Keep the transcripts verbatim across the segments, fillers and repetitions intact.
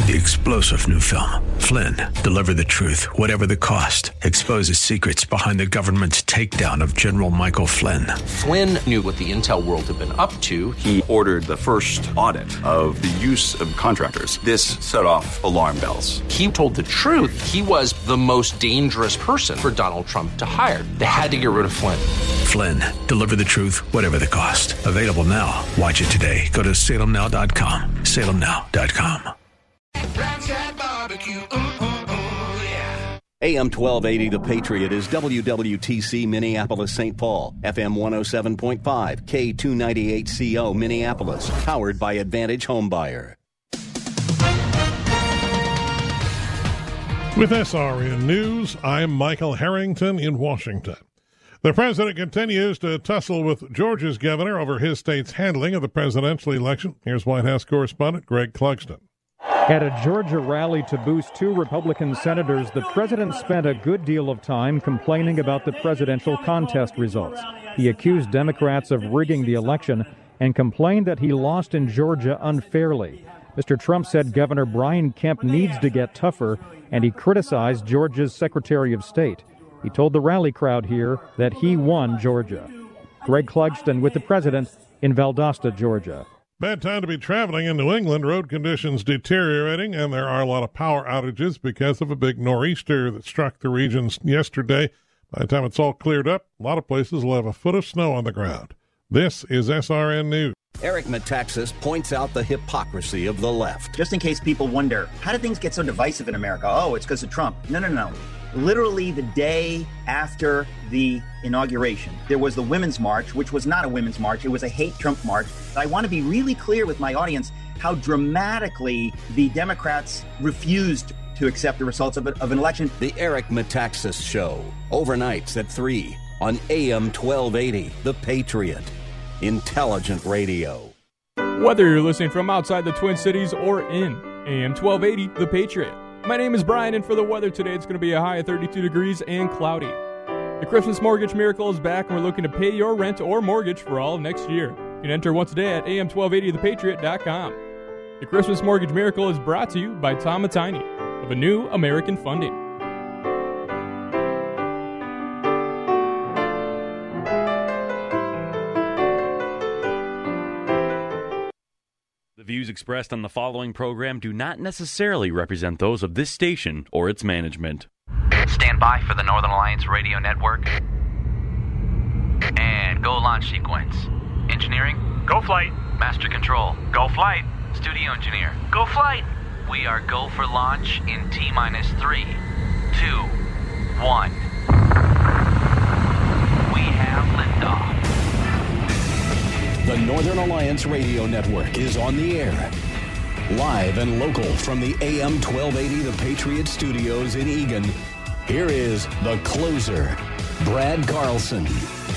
The explosive new film, Flynn, deliver the truth, whatever the cost, exposes secrets behind the government's takedown of General Michael Flynn. Flynn knew what the intel world had been up to. He ordered the first audit of the use of contractors. This set off alarm bells. He told the truth. He was the most dangerous person for Donald Trump to hire. They had to get rid of Flynn. Flynn, deliver the truth, whatever the cost. Available now. Watch it today. Go to salem now dot com. salem now dot com. A M twelve eighty The Patriot is W W T C Minneapolis Saint Paul, F M one oh seven point five, K two ninety-eight C O Minneapolis, powered by Advantage Homebuyer. With S R N News, I'm Michael Harrington in Washington. The president continues to tussle with Georgia's governor over his state's handling of the presidential election. Here's White House correspondent Greg Clugston. At a Georgia rally to boost two Republican senators, the president spent a good deal of time complaining about the presidential contest results. He accused Democrats of rigging the election and complained that he lost in Georgia unfairly. Mister Trump said Governor Brian Kemp needs to get tougher, and he criticized Georgia's Secretary of State. He told the rally crowd here that he won Georgia. Greg Clugston with the president in Valdosta, Georgia. Bad time to be traveling in New England. Road conditions deteriorating, and there are a lot of power outages because of a big nor'easter that struck the regions yesterday. By the time it's all cleared up, a lot of places will have a foot of snow on the ground. This is S R N News. Eric Metaxas points out the hypocrisy of the left. Just in case people wonder, how did things get so divisive in America? Oh, it's because of Trump. No, no, no. Literally the day after the inauguration, there was the Women's March, which was not a women's march. It was a hate Trump march. I want to be really clear with my audience how dramatically the Democrats refused to accept the results of, a, of an election. The Eric Metaxas Show, overnights at three on A M twelve eighty, The Patriot. Intelligent radio. Whether you're listening from outside the Twin Cities or in A M twelve eighty, The Patriot. My name is Brian, and for the weather today, it's going to be a high of thirty-two degrees and cloudy. The Christmas Mortgage Miracle is back, and we're looking to pay your rent or mortgage for all of next year. You can enter once a day at A M twelve eighty the patriot dot com. The Christmas Mortgage Miracle is brought to you by Tom Matini of A New American Funding. The views expressed on the following program do not necessarily represent those of this station or its management. Stand by for the Northern Alliance Radio Network. And go launch sequence. Engineering? Go flight. Master control? Go flight. Studio engineer? Go flight. We are go for launch in T minus three, two, one. We have liftoff. The Northern Alliance Radio Network is on the air. Live and local from the A M twelve eighty The Patriot Studios in Eagan, here is the closer, Brad Carlson.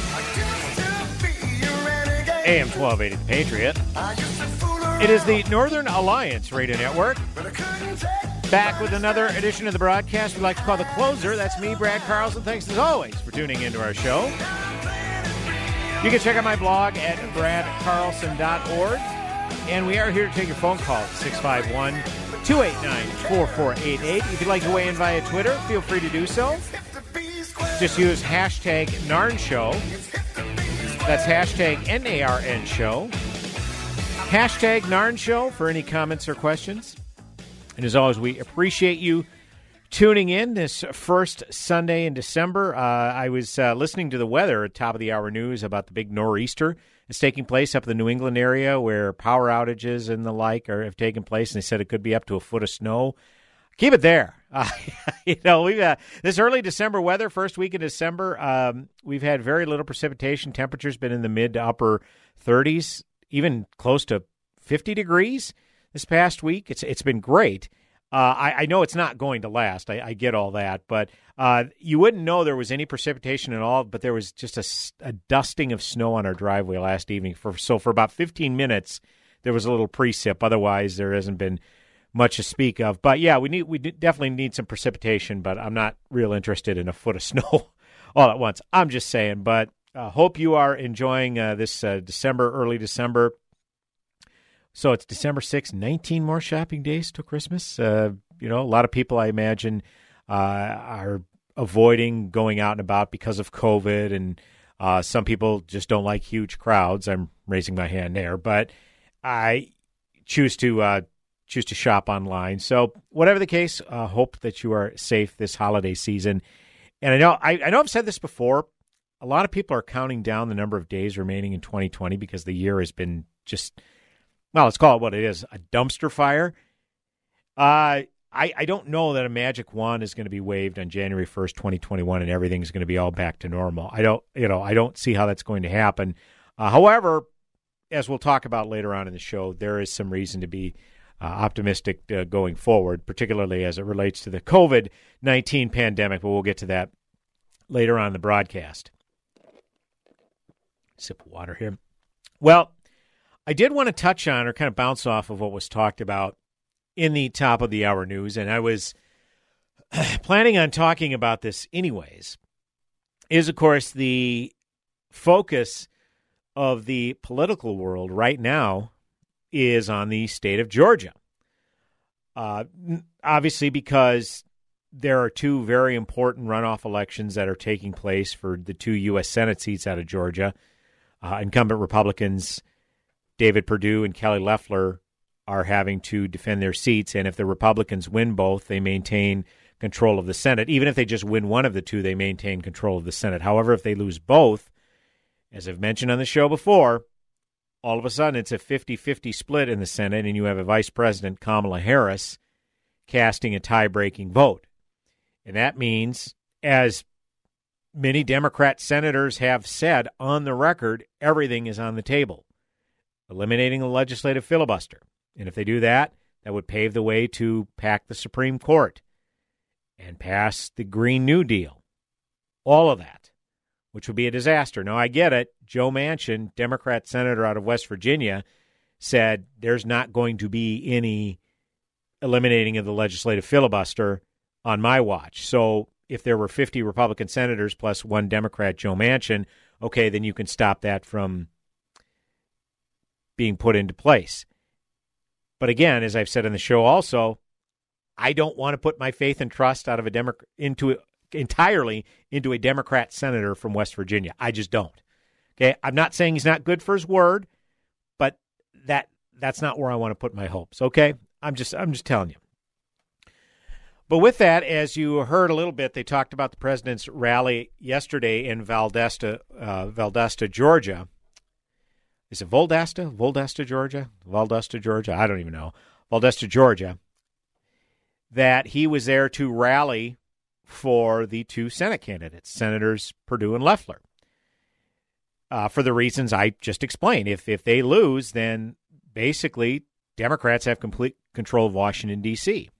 A M twelve eighty The Patriot. It is the Northern Alliance Radio Network. Back with another edition of the broadcast we like to call The Closer. That's me, Brad Carlson. Thanks as always for tuning into our show. You can check out my blog at brad carlson dot org. And we are here to take your phone call at six five one, two eight nine, four four eight eight. If you'd like to weigh in via Twitter, feel free to do so. Just use hashtag Narn Show. That's hashtag N A R N Show. Hashtag Narn Show for any comments or questions. And as always, we appreciate you tuning in this first Sunday in December. Uh, I was uh, listening to the weather at top of the hour news about the big nor'easter that's taking place up in the New England area where power outages and the like are, have taken place, and they said it could be up to a foot of snow. Keep it there. Uh, you know, we've uh, this early December weather, first week in December, um, we've had very little precipitation. Temperature's been in the mid to upper thirties, even close to fifty degrees this past week. It's It's been great. Uh, I, I know it's not going to last. I, I get all that. But uh, you wouldn't know there was any precipitation at all, but there was just a, a dusting of snow on our driveway last evening. For So for about fifteen minutes, there was a little precip. Otherwise, there hasn't been much to speak of. But, yeah, we need we definitely need some precipitation, but I'm not real interested in a foot of snow all at once. I'm just saying. But I uh, hope you are enjoying uh, this uh, December, early December So it's December sixth, nineteen more shopping days till Christmas. Uh, you know, a lot of people, I imagine, uh, are avoiding going out and about because of COVID, and uh, some people just don't like huge crowds. I'm raising my hand there, but I choose to uh, choose to shop online. So whatever the case, uh, hope that you are safe this holiday season. And I know I, I know I've said this before. A lot of people are counting down the number of days remaining in twenty twenty because the year has been just, well, let's call it what it is, a dumpster fire. Uh, I, I don't know that a magic wand is going to be waved on January first, twenty twenty-one, and everything's going to be all back to normal. I don't, you know, I don't see how that's going to happen. Uh, however, as we'll talk about later on in the show, there is some reason to be uh, optimistic uh, going forward, particularly as it relates to the COVID nineteen pandemic, but we'll get to that later on in the broadcast. Sip of water here. Well, I did want to touch on or kind of bounce off of what was talked about in the top of the hour news, and I was planning on talking about this anyways, is, of course, the focus of the political world right now is on the state of Georgia. Uh, obviously, because there are two very important runoff elections that are taking place for the two U S Senate seats out of Georgia. Uh, incumbent Republicans David Perdue and Kelly Loeffler are having to defend their seats, and if the Republicans win both, they maintain control of the Senate. Even if they just win one of the two, they maintain control of the Senate. However, if they lose both, as I've mentioned on the show before, all of a sudden it's a fifty-fifty split in the Senate, and you have a Vice President, Kamala Harris, casting a tie-breaking vote. And that means, as many Democrat senators have said on the record, everything is on the table. Eliminating the legislative filibuster. And if they do that, that would pave the way to pack the Supreme Court and pass the Green New Deal. All of that, which would be a disaster. Now, I get it. Joe Manchin, Democrat senator out of West Virginia, said there's not going to be any eliminating of the legislative filibuster on my watch. So if there were fifty Republican senators plus one Democrat, Joe Manchin, okay, then you can stop that from being put into place. But again, as I've said on the show also, I don't want to put my faith and trust out of a Demo- into a, entirely into a Democrat senator from West Virginia. I just don't. Okay, I'm not saying he's not good for his word, but that that's not where I want to put my hopes. Okay, I'm just I'm just telling you. But with that, as you heard a little bit, they talked about the president's rally yesterday in Valdosta, uh, Valdosta, Georgia. Is it Valdosta? Valdosta, Georgia? Valdosta, Georgia? I don't even know. Valdosta, Georgia. That he was there to rally for the two Senate candidates, Senators Perdue and Loeffler, uh, for the reasons I just explained. If if they lose, then basically Democrats have complete control of Washington, D C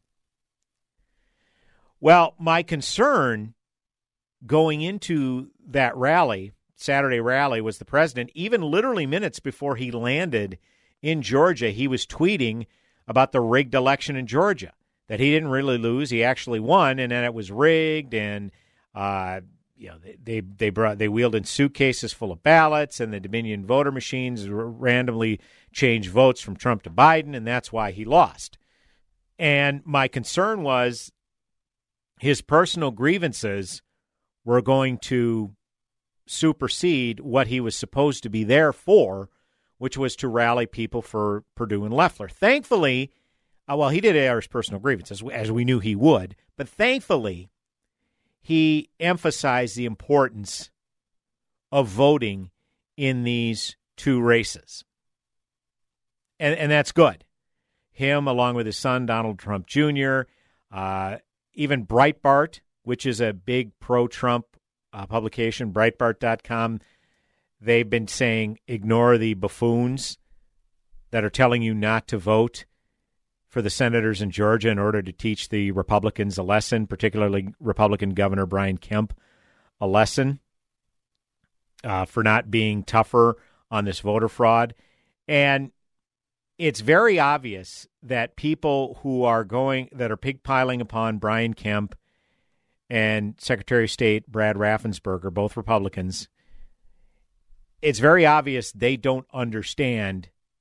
Well, my concern going into that rally, Saturday rally, was the president, even literally minutes before he landed in Georgia, he was tweeting about the rigged election in Georgia, that he didn't really lose, he actually won, and then it was rigged, and uh, you know they they brought they wheeled in suitcases full of ballots, and the Dominion voter machines r- randomly changed votes from Trump to Biden, and that's why he lost. And my concern was his personal grievances were going to supersede what he was supposed to be there for, which was to rally people for Perdue and Loeffler. Thankfully, uh, well, he did air his personal grievances, as we knew he would, but thankfully, he emphasized the importance of voting in these two races. And, and that's good. Him, along with his son, Donald Trump Junior, uh, even Breitbart, which is a big pro-Trump uh, publication, Breitbart dot com, they've been saying ignore the buffoons that are telling you not to vote for the senators in Georgia in order to teach the Republicans a lesson, particularly Republican Governor Brian Kemp a lesson uh, for not being tougher on this voter fraud. And it's very obvious that people who are going, that are pigpiling upon Brian Kemp and Secretary of State Brad Raffensperger, both Republicans, it's very obvious they don't understand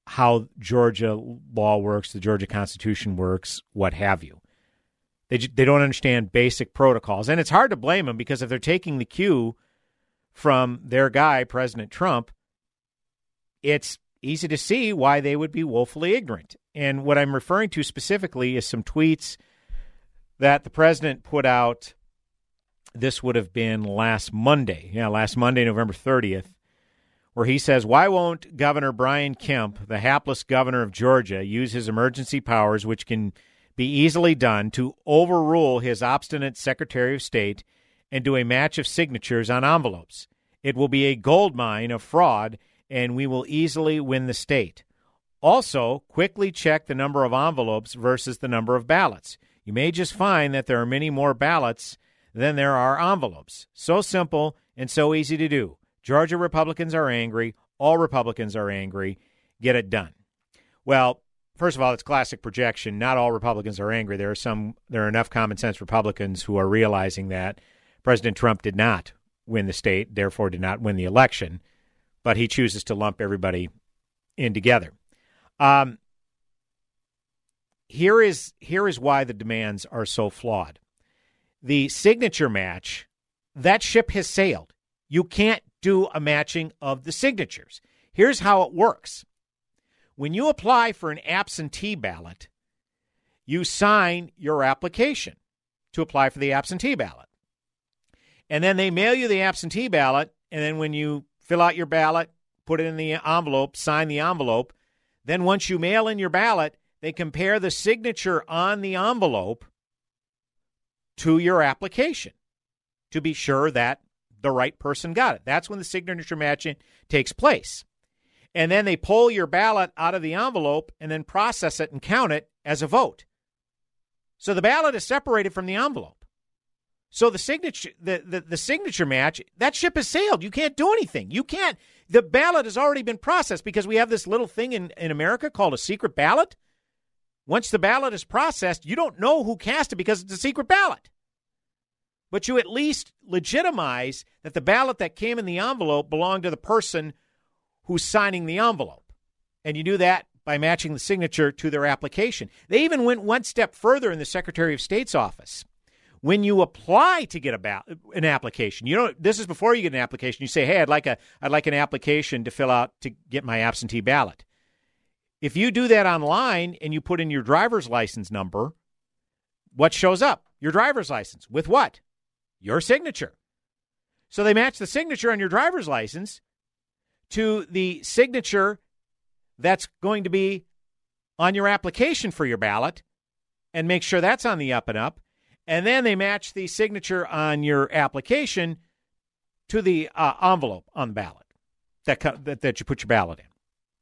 how Georgia law works, the Georgia Constitution works, what have you. They they don't understand basic protocols. And it's hard to blame them, because if they're taking the cue from their guy, President Trump, it's easy to see why they would be woefully ignorant. And what I'm referring to specifically is some tweets that the president put out. This would have been last Monday. Yeah, last Monday, November thirtieth, where he says, why won't Governor Brian Kemp, the hapless governor of Georgia, use his emergency powers, which can be easily done, to overrule his obstinate Secretary of State and do a match of signatures on envelopes? It will be a goldmine of fraud, and we will easily win the state. Also, quickly check the number of envelopes versus the number of ballots. You may just find that there are many more ballots than there are envelopes. So simple and so easy to do. Georgia Republicans are angry. All Republicans are angry. Get it done. Well, first of all, it's classic projection. Not all Republicans are angry. There are some. There are enough common sense Republicans who are realizing that President Trump did not win the state, therefore did not win the election, but he chooses to lump everybody in together. Um, here is here is why the demands are so flawed. The signature match, that ship has sailed. You can't do a matching of the signatures. Here's how it works. When you apply for an absentee ballot, you sign your application to apply for the absentee ballot. And then they mail you the absentee ballot, and then when you fill out your ballot, put it in the envelope, sign the envelope, then once you mail in your ballot, they compare the signature on the envelope to your application to be sure that the right person got it. That's when the signature matching takes place. And then they pull your ballot out of the envelope and then process it and count it as a vote. So the ballot is separated from the envelope. So the signature the, the, the signature match, that ship has sailed. You can't do anything. You can't. The ballot has already been processed because we have this little thing in, in America called a secret ballot. Once the ballot is processed, you don't know who cast it because it's a secret ballot. But you at least legitimize that the ballot that came in the envelope belonged to the person who's signing the envelope. And you do that by matching the signature to their application. They even went one step further in the Secretary of State's office. When you apply to get a ba- an application, you know, this is before you get an application. You say, hey, I'd like a I'd like an application to fill out to get my absentee ballot. If you do that online and you put in your driver's license number, what shows up? Your driver's license. With what? Your signature. So they match the signature on your driver's license to the signature that's going to be on your application for your ballot and make sure that's on the up and up. And then they match the signature on your application to the uh, envelope on the ballot that, that that you put your ballot in.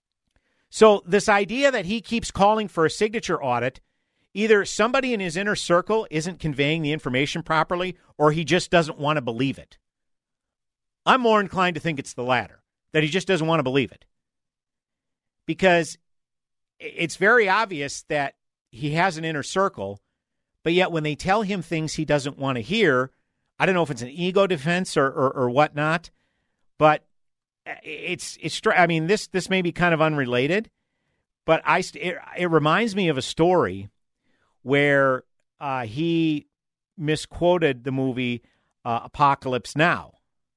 So this idea that he keeps calling for a signature audit, either somebody in his inner circle isn't conveying the information properly, or he just doesn't want to believe it. I'm more inclined to think it's the latter, that he just doesn't want to believe it. Because it's very obvious that he has an inner circle, but yet when they tell him things he doesn't want to hear, I don't know if it's an ego defense or, or, or whatnot, but it's, it's, I mean, this, this may be kind of unrelated, but I, it, it reminds me of a story where uh, he misquoted the movie uh, Apocalypse Now.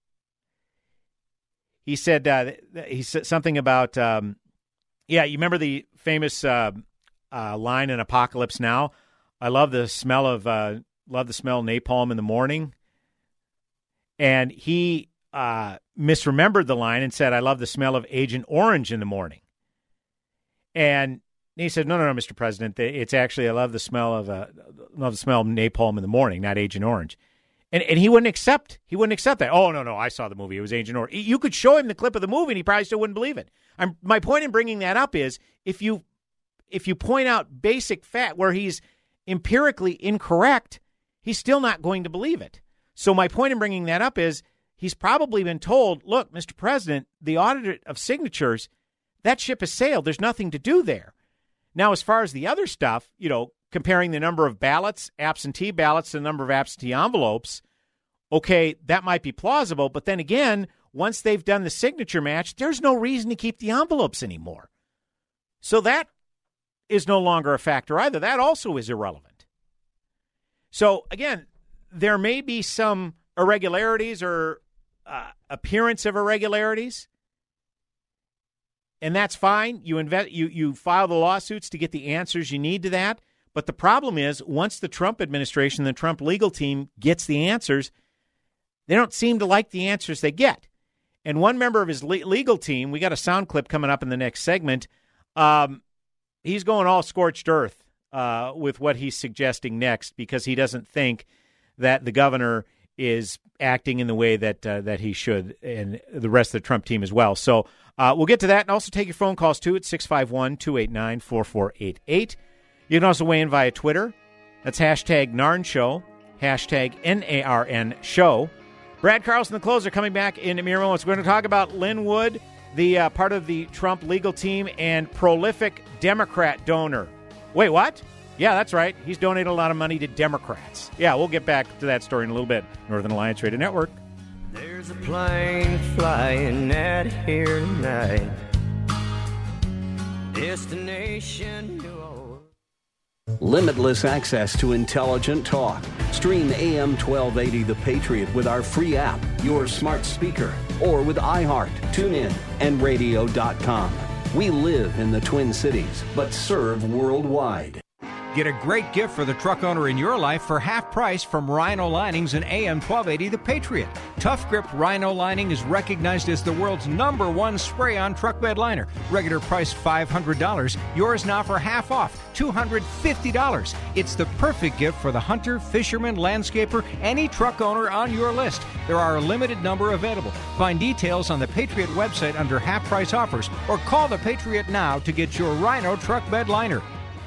He said uh, he said something about, um, yeah, you remember the famous uh, uh, line in Apocalypse Now? I love the smell of uh, love the smell of napalm in the morning. And he uh, misremembered the line and said, I love the smell of Agent Orange in the morning. And he said, no, no, no, Mister President, it's actually, I love the smell of uh, love the smell of napalm in the morning, not Agent Orange. And and he wouldn't accept, he wouldn't accept that. Oh, no, no, I saw the movie. It was Agent Orange. You could show him the clip of the movie and he probably still wouldn't believe it. I'm, my point in bringing that up is if you if you point out basic fact where he's empirically incorrect, he's still not going to believe it. So my point in bringing that up is he's probably been told, look, Mister President, the audit of signatures, that ship has sailed. There's nothing to do there. Now, as far as the other stuff, you know, comparing the number of ballots, absentee ballots, to the number of absentee envelopes, okay, that might be plausible. But then again, once they've done the signature match, there's no reason to keep the envelopes anymore. So that is no longer a factor either. That also is irrelevant. So, again, there may be some irregularities or uh, appearance of irregularities, and that's fine. You, invest, you, you file the lawsuits to get the answers you need to that. But the problem is, once the Trump administration, the Trump legal team gets the answers, they don't seem to like the answers they get. And one member of his le- legal team, we got a sound clip coming up in the next segment, um, he's going all scorched earth uh, with what he's suggesting next because he doesn't think that the governor is acting in the way that uh, that he should, and the rest of the Trump team as well. So uh, we'll get to that and also take your phone calls, too, at six five one, two eight nine, four four eight eight. You can also weigh in via Twitter. That's hashtag Narn Show, hashtag N A R N Show. Brad Carlson, the closer, coming back in a mere moments. We're going to talk about Lin Wood, the uh, part of the Trump legal team and prolific Democrat donor. Wait, what? Yeah, that's right. He's donated a lot of money to Democrats. Yeah, we'll get back to that story in a little bit. Northern Alliance Radio Network. There's a plane flying out here tonight. Destination New Orleans. Limitless access to intelligent talk. Stream A M twelve eighty The Patriot with our free app, your smart speaker, or with iHeart, TuneIn, and radio dot com. We live in the Twin Cities, but serve worldwide. Get a great gift for the truck owner in your life for half price from Rhino Linings and A M twelve eighty The Patriot. Tough Grip Rhino Lining is recognized as the world's number one spray-on truck bed liner. Regular price five hundred dollars. Yours now for half off, two hundred fifty dollars. It's the perfect gift for the hunter, fisherman, landscaper, any truck owner on your list. There are a limited number available. Find details on the Patriot website under half price offers or call the Patriot now to get your Rhino truck bed liner.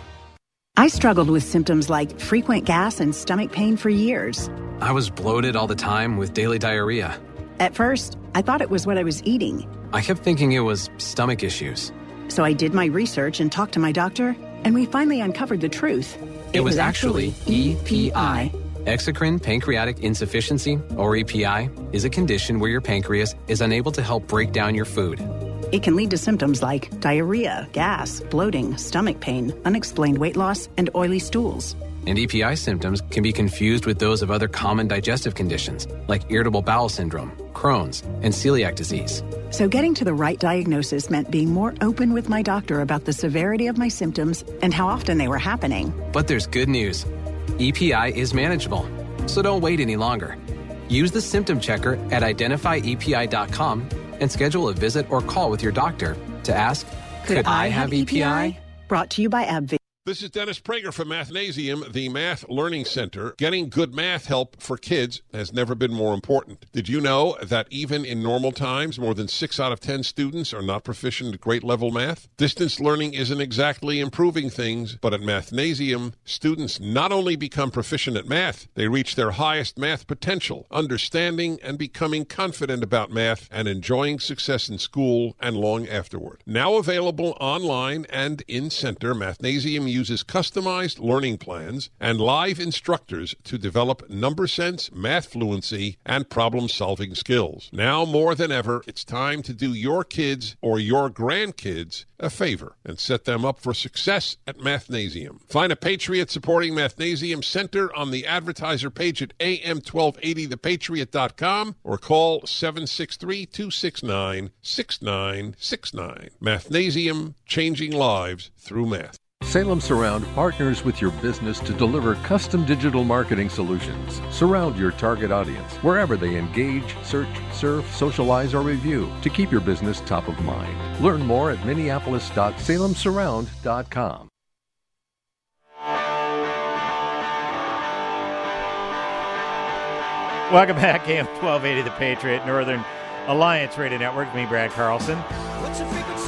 I struggled with symptoms like frequent gas and stomach pain for years. I was bloated all the time with daily diarrhea. At first, I thought it was what I was eating. I kept thinking it was stomach issues. So I did my research and talked to my doctor, and we finally uncovered the truth. It, it was, was actually E P I. Exocrine pancreatic insufficiency, or E P I, is a condition where your pancreas is unable to help break down your food. It can lead to symptoms like diarrhea, gas, bloating, stomach pain, unexplained weight loss, and oily stools. And E P I symptoms can be confused with those of other common digestive conditions, like irritable bowel syndrome, Crohn's, and celiac disease. So getting to the right diagnosis meant being more open with my doctor about the severity of my symptoms and how often they were happening. But there's good news. E P I is manageable, so don't wait any longer. Use the symptom checker at identify E P I dot com and schedule a visit or call with your doctor to ask, could, could I, I have E P I? Brought to you by AbbVie. This is Dennis Prager from Mathnasium, the Math Learning Center. Getting good math help for kids has never been more important. Did you know that even in normal times, more than six out of ten students are not proficient at grade-level math? Distance learning isn't exactly improving things, but at Mathnasium, students not only become proficient at math, they reach their highest math potential, understanding and becoming confident about math and enjoying success in school and long afterward. Now available online and in-center, Mathnasium uses customized learning plans and live instructors to develop number sense, math fluency, and problem-solving skills. Now more than ever, it's time to do your kids or your grandkids a favor and set them up for success at Mathnasium. Find a Patriot supporting Mathnasium Center on the advertiser page at A M twelve eighty the patriot dot com or call seven six three, two six nine, six nine six nine. Mathnasium, changing lives through math. Salem Surround partners with your business to deliver custom digital marketing solutions. Surround your target audience wherever they engage, search, surf, socialize, or review to keep your business top of mind. Learn more at minneapolis dot salem surround dot com. Welcome back, A M twelve eighty The Patriot, Northern Alliance Radio Network. Me, Brad Carlson. What's the frequency?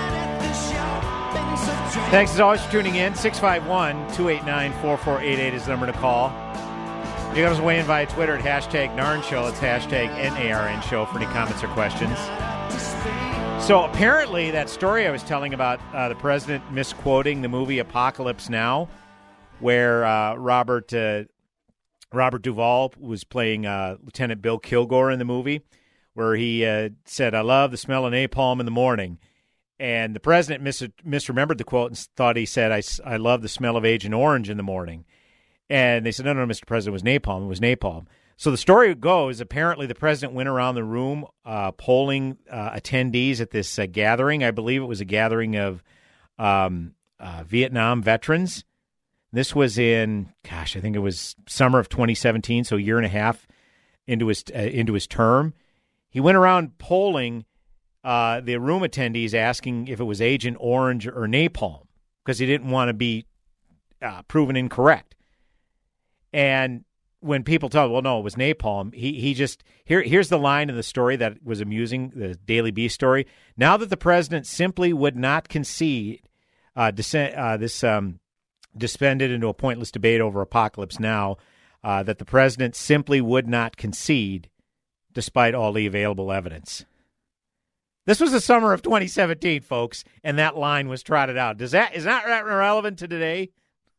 Thanks as always for tuning in. six five one, two eight nine, four four eight eight is the number to call. You can also weigh in via Twitter at hashtag Narn Show. It's hashtag N A R N Show for any comments or questions. So apparently that story I was telling about uh, the president misquoting the movie Apocalypse Now, where uh, Robert uh, Robert Duvall was playing uh, Lieutenant Bill Kilgore in the movie, where he uh, said, "I love the smell of napalm in the morning." And the president mis- misremembered the quote and thought he said, I, I love the smell of Agent Orange in the morning. And they said, no, no, Mister President, it was napalm. It was napalm. So the story goes, apparently the president went around the room uh, polling uh, attendees at this uh, gathering. I believe it was a gathering of um, uh, Vietnam veterans. This was in, gosh, I think it was summer of twenty seventeen, so a year and a half into his uh, into his term. He went around polling uh, the room attendees, asking if it was Agent Orange or napalm, because he didn't want to be uh, proven incorrect. And when people tell him, well, no, it was napalm, he he just, here here's the line in the story that was amusing, the Daily Beast story. Now that the president simply would not concede, uh, dissent, uh, this um, descended into a pointless debate over Apocalypse Now, uh, that the president simply would not concede despite all the available evidence. This was the summer of twenty seventeen, folks, and that line was trotted out. Does that is that relevant to today?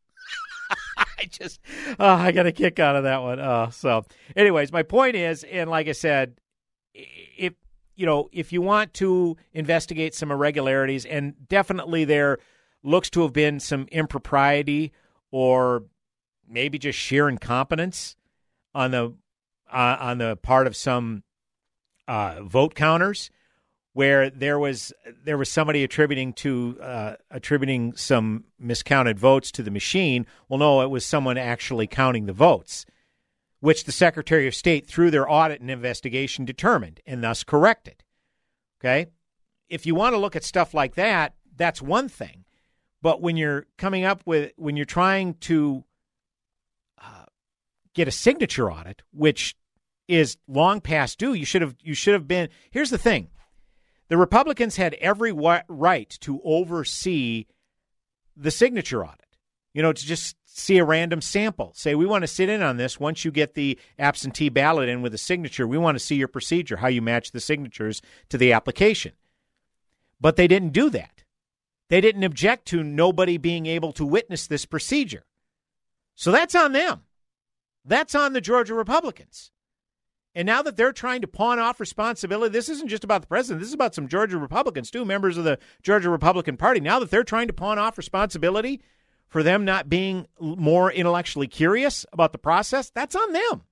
I just, oh, I got a kick out of that one. Uh, so, anyways, my point is, and like I said, if you know, if you want to investigate some irregularities, and definitely there looks to have been some impropriety or maybe just sheer incompetence on the uh, on the part of some uh, vote counters, where there was there was somebody attributing to uh, attributing some miscounted votes to the machine. Well, no, it was someone actually counting the votes, which the Secretary of State, through their audit and investigation, determined and thus corrected. Okay, if you want to look at stuff like that, that's one thing. But when you're coming up with when you're trying to uh, get a signature audit, which is long past due, you should have you should have been. Here's the thing. The Republicans had every right to oversee the signature audit, you know, to just see a random sample. Say, we want to sit in on this. Once you get the absentee ballot in with a signature, we want to see your procedure, how you match the signatures to the application. But they didn't do that. They didn't object to nobody being able to witness this procedure. So that's on them. That's on the Georgia Republicans. And now that they're trying to pawn off responsibility, this isn't just about the president. This is about some Georgia Republicans, too, members of the Georgia Republican Party. Now that they're trying to pawn off responsibility for them not being more intellectually curious about the process, that's on them.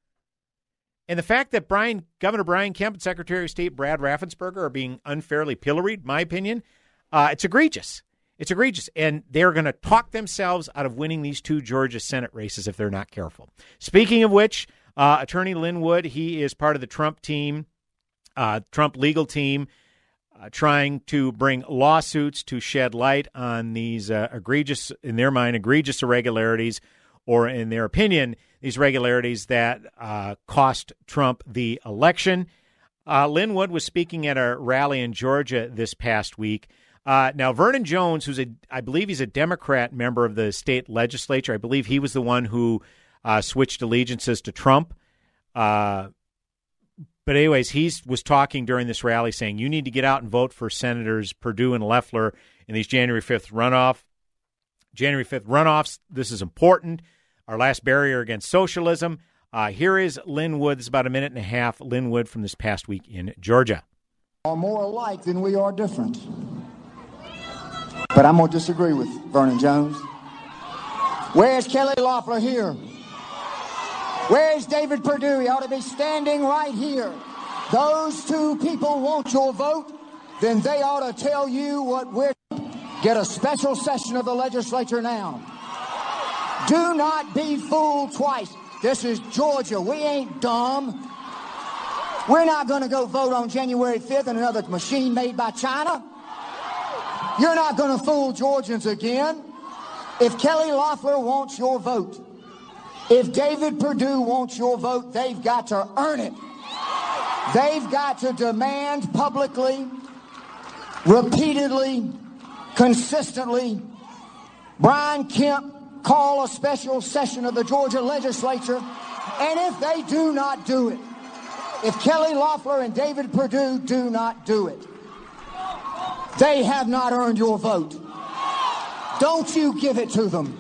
And the fact that Brian, Governor Brian Kemp and Secretary of State Brad Raffensperger are being unfairly pilloried, my opinion, uh, it's egregious. It's egregious. And they're going to talk themselves out of winning these two Georgia Senate races if they're not careful. Speaking of which, Uh, Attorney Lin Wood, he is part of the Trump team, uh, Trump legal team, uh, trying to bring lawsuits to shed light on these uh, egregious, in their mind, egregious irregularities, or in their opinion, these irregularities that uh, cost Trump the election. Uh, Lin Wood was speaking at a rally in Georgia this past week. Uh, now, Vernon Jones, who's a, I believe he's a Democrat member of the state legislature. I believe he was the one who Uh, switched allegiances to Trump. Uh, but anyways, he was talking during this rally saying, you need to get out and vote for Senators Perdue and Loeffler in these January fifth runoff. January fifth runoffs, this is important. Our last barrier against socialism. Uh, here is Lin Wood. This is about a minute and a half. Lin Wood from this past week in Georgia. Are more alike than we are different. But I'm going to disagree with Vernon Jones. Where's Kelly Loeffler here? Where's David Perdue? He ought to be standing right here. Those two people want your vote, then they ought to tell you what we're... Get a special session of the legislature now. Do not be fooled twice. This is Georgia. We ain't dumb. We're not going to go vote on January fifth in another machine made by China. You're not going to fool Georgians again. If Kelly Loeffler wants your vote, if David Perdue wants your vote, they've got to earn it. They've got to demand publicly, repeatedly, consistently, Brian Kemp call a special session of the Georgia legislature. And if they do not do it, if Kelly Loeffler and David Perdue do not do it, they have not earned your vote. Don't you give it to them.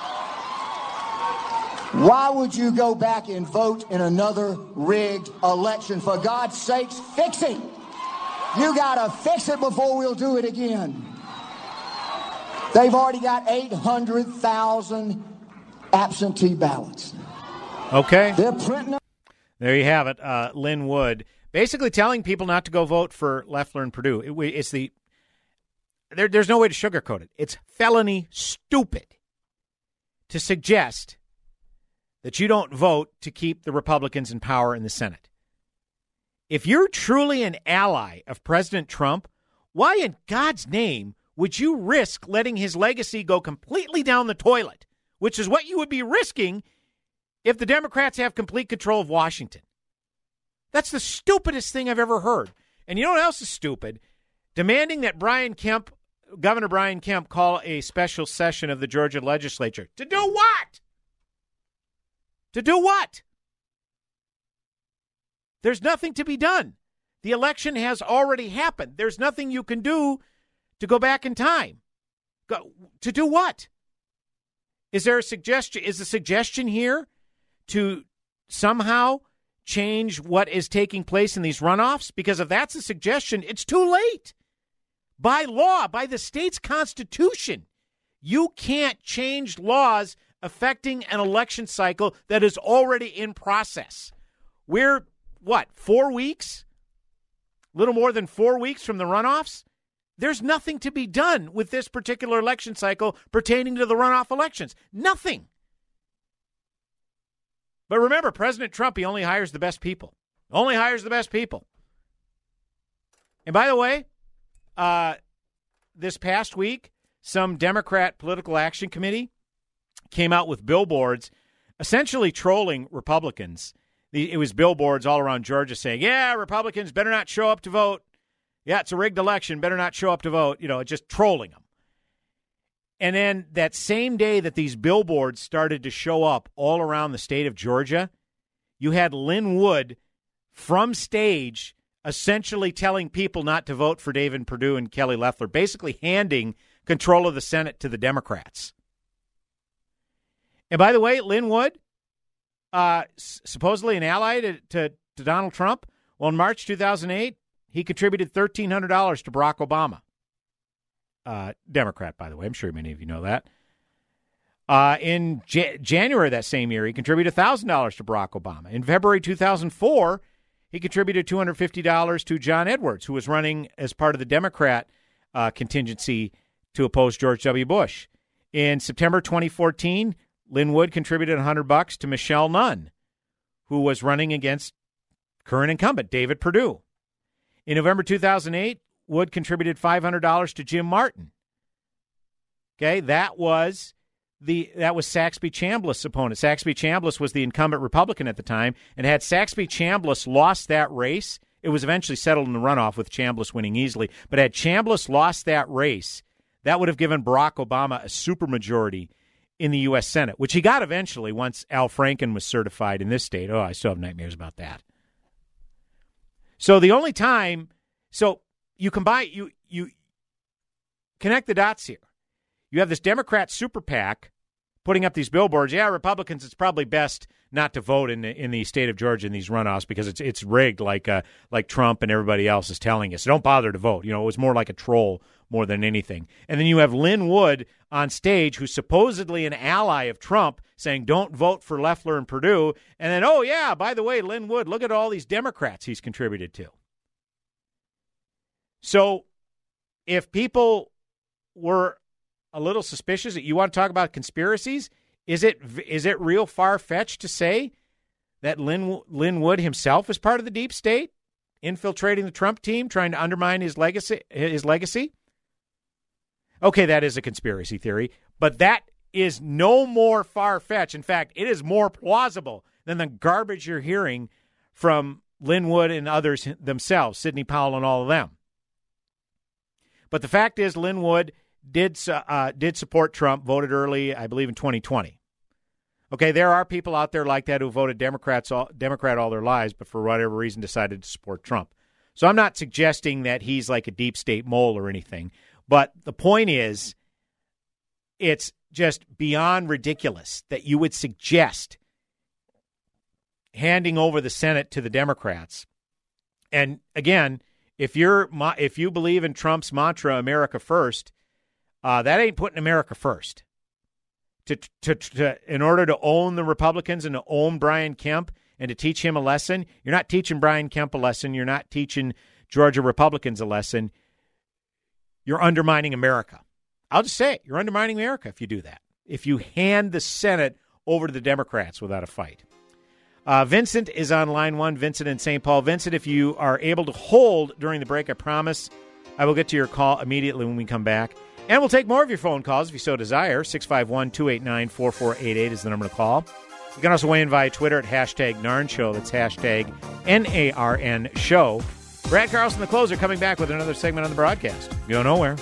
Why would you go back and vote in another rigged election? For God's sakes, fix it. You got to fix it before we'll do it again. They've already got eight hundred thousand absentee ballots. Okay. They're printing them. There you have it. Uh, Lynn Wood basically telling people not to go vote for Loeffler and Perdue. It, it's the there, there's no way to sugarcoat it. It's felony stupid to suggest that you don't vote to keep the Republicans in power in the Senate. If you're truly an ally of President Trump, why in God's name would you risk letting his legacy go completely down the toilet, which is what you would be risking if the Democrats have complete control of Washington? That's the stupidest thing I've ever heard. And you know what else is stupid? Demanding that Brian Kemp, Governor Brian Kemp, call a special session of the Georgia legislature. To do what? To do what? There's nothing to be done. The election has already happened. There's nothing you can do to go back in time. Go, to do what? Is there a suggestion? Is the suggestion here to somehow change what is taking place in these runoffs? Because if that's a suggestion, it's too late. By law, by the state's constitution, you can't change laws affecting an election cycle that is already in process. We're, what, four weeks? A little more than four weeks from the runoffs? There's nothing to be done with this particular election cycle pertaining to the runoff elections. Nothing. But remember, President Trump, he only hires the best people. Only hires the best people. And by the way, uh, this past week, some Democrat political action committee came out with billboards essentially trolling Republicans. It was billboards all around Georgia saying, yeah, Republicans better not show up to vote. Yeah, it's a rigged election. Better not show up to vote. You know, just trolling them. And then that same day that these billboards started to show up all around the state of Georgia, you had Lynn Wood from stage essentially telling people not to vote for David Perdue and Kelly Loeffler, basically handing control of the Senate to the Democrats. And by the way, Lynn Wood, uh, supposedly an ally to, to, to Donald Trump, well, in March two thousand eight, he contributed thirteen hundred dollars to Barack Obama. Uh, Democrat, by the way. I'm sure many of you know that. Uh, in J- January of that same year, he contributed one thousand dollars to Barack Obama. In February two thousand four, he contributed two hundred fifty dollars to John Edwards, who was running as part of the Democrat uh, contingency to oppose George W. Bush. In September twenty fourteen, Lynn Wood contributed one hundred bucks to Michelle Nunn, who was running against current incumbent David Perdue. In November two thousand eight, Wood contributed five hundred dollars to Jim Martin. Okay, that was the that was Saxby Chambliss' opponent. Saxby Chambliss was the incumbent Republican at the time, and had Saxby Chambliss lost that race, it was eventually settled in the runoff with Chambliss winning easily. But had Chambliss lost that race, that would have given Barack Obama a supermajority in the U S Senate, which he got eventually once Al Franken was certified in this state. Oh, I still have nightmares about that. So the only time, so you combine, you you connect the dots here. You have this Democrat super PAC putting up these billboards. Yeah, Republicans, it's probably best not to vote in the, in the state of Georgia in these runoffs because it's it's rigged like uh, like Trump and everybody else is telling us. So don't bother to vote. You know, it was more like a troll more than anything. And then you have Lynn Wood on stage, who's supposedly an ally of Trump, saying don't vote for Loeffler and Perdue. And then, oh, yeah, by the way, Lynn Wood, look at all these Democrats he's contributed to. So if people were a little suspicious that you want to talk about conspiracies, is it is it real far-fetched to say that Lynn, Lynn Wood himself is part of the deep state, infiltrating the Trump team, trying to undermine his legacy? His legacy? Okay, that is a conspiracy theory, but that is no more far-fetched. In fact, it is more plausible than the garbage you're hearing from Lynn Wood and others themselves, Sidney Powell and all of them. But the fact is, Lynn Wood did uh, did support Trump, voted early, I believe, in twenty twenty. Okay, there are people out there like that who voted Democrats all, Democrat all their lives, but for whatever reason decided to support Trump. So I'm not suggesting that he's like a deep state mole or anything. But the point is, it's just beyond ridiculous that you would suggest handing over the Senate to the Democrats. And again, If you're if you believe in Trump's mantra, America first, uh, that ain't putting America first. To, to, to, in order to own the Republicans and to own Brian Kemp and to teach him a lesson, you're not teaching Brian Kemp a lesson. You're not teaching Georgia Republicans a lesson. You're undermining America. I'll just say it. You're undermining America if you do that. If you hand the Senate over to the Democrats without a fight. Uh, Vincent is on line one. Vincent in Saint Paul. Vincent, if you are able to hold during the break, I promise I will get to your call immediately when we come back. And we'll take more of your phone calls if you so desire. six five one, two eight nine, four four eight eight is the number to call. You can also weigh in via Twitter at hashtag Narn Show. That's hashtag N A R N Show. Brad Carlson, the closer, coming back with another segment on the broadcast. Go nowhere.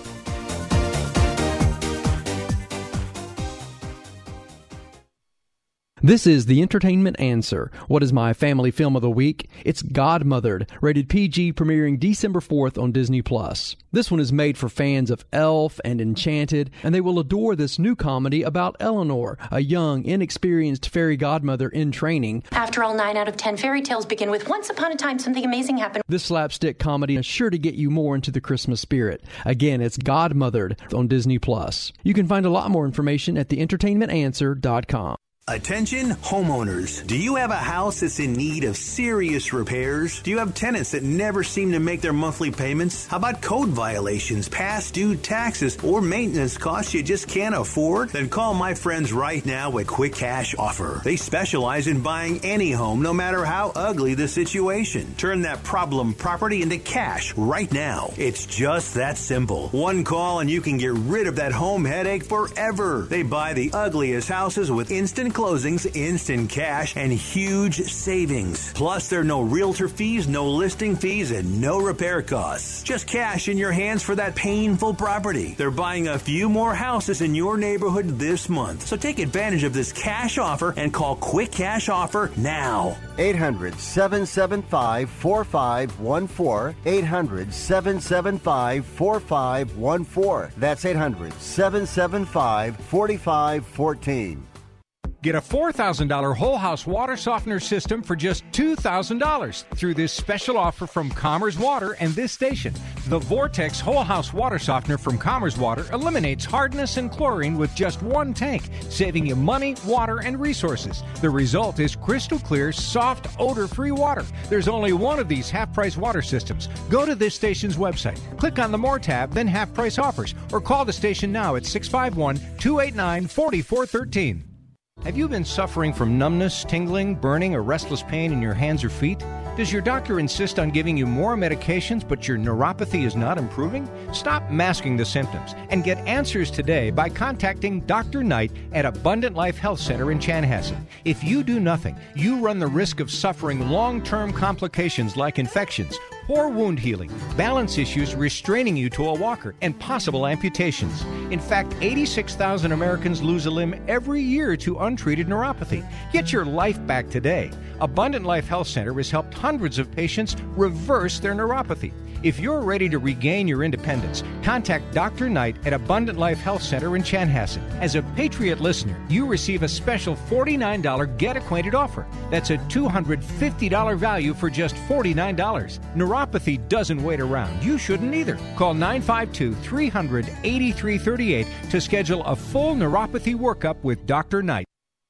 This is the Entertainment Answer. What is my family film of the week? It's Godmothered, rated P G, premiering December fourth on Disney Plus. This one is made for fans of Elf and Enchanted, and they will adore this new comedy about Eleanor, a young, inexperienced fairy godmother in training. After all, nine out of ten fairy tales begin with once upon a time something amazing happened. This slapstick comedy is sure to get you more into the Christmas spirit. Again, it's Godmothered on Disney Plus. You can find a lot more information at the entertainment answer dot com. Attention homeowners. Do you have a house that's in need of serious repairs? Do you have tenants that never seem to make their monthly payments? How about code violations, past due taxes, or maintenance costs you just can't afford? Then call my friends right now at Quick Cash Offer. They specialize in buying any home, no matter how ugly the situation. Turn that problem property into cash right now. It's just that simple. One call and you can get rid of that home headache forever. They buy the ugliest houses with instant closings, instant cash, and huge savings. Plus, there are no realtor fees, no listing fees, and no repair costs. Just cash in your hands for that painful property. They're buying a few more houses in your neighborhood this month. So take advantage of this cash offer and call Quick Cash Offer now. eight hundred, seven seven five, four five one four. eight hundred, seven seven five, four five one four. That's eight hundred, seven seven five, four five one four. Get a four thousand dollars whole house water softener system for just two thousand dollars through this special offer from Commerce Water and this station. The Vortex whole house water softener from Commerce Water eliminates hardness and chlorine with just one tank, saving you money, water, and resources. The result is crystal clear, soft, odor-free water. There's only one of these half-price water systems. Go to this station's website, click on the More tab, then half-price offers, or call the station now at six five one, two eight nine, four four one three. Have you been suffering from numbness, tingling, burning, or restless pain in your hands or feet? Does your doctor insist on giving you more medications, but your neuropathy is not improving? Stop masking the symptoms and get answers today by contacting Doctor Knight at Abundant Life Health Center in Chanhassen. If you do nothing, you run the risk of suffering long-term complications like infections, poor wound healing, balance issues restraining you to a walker, and possible amputations. In fact, eighty-six thousand Americans lose a limb every year to untreated neuropathy. Get your life back today. Abundant Life Health Center has helped hundreds of patients reverse their neuropathy. If you're ready to regain your independence, contact Doctor Knight at Abundant Life Health Center in Chanhassen. As a Patriot listener, you receive a special forty-nine dollars Get Acquainted offer. That's a two hundred fifty dollars value for just forty-nine dollars. Neuropathy doesn't wait around. You shouldn't either. Call nine five two, three hundred, eighty-three thirty-eight to schedule a full neuropathy workup with Doctor Knight.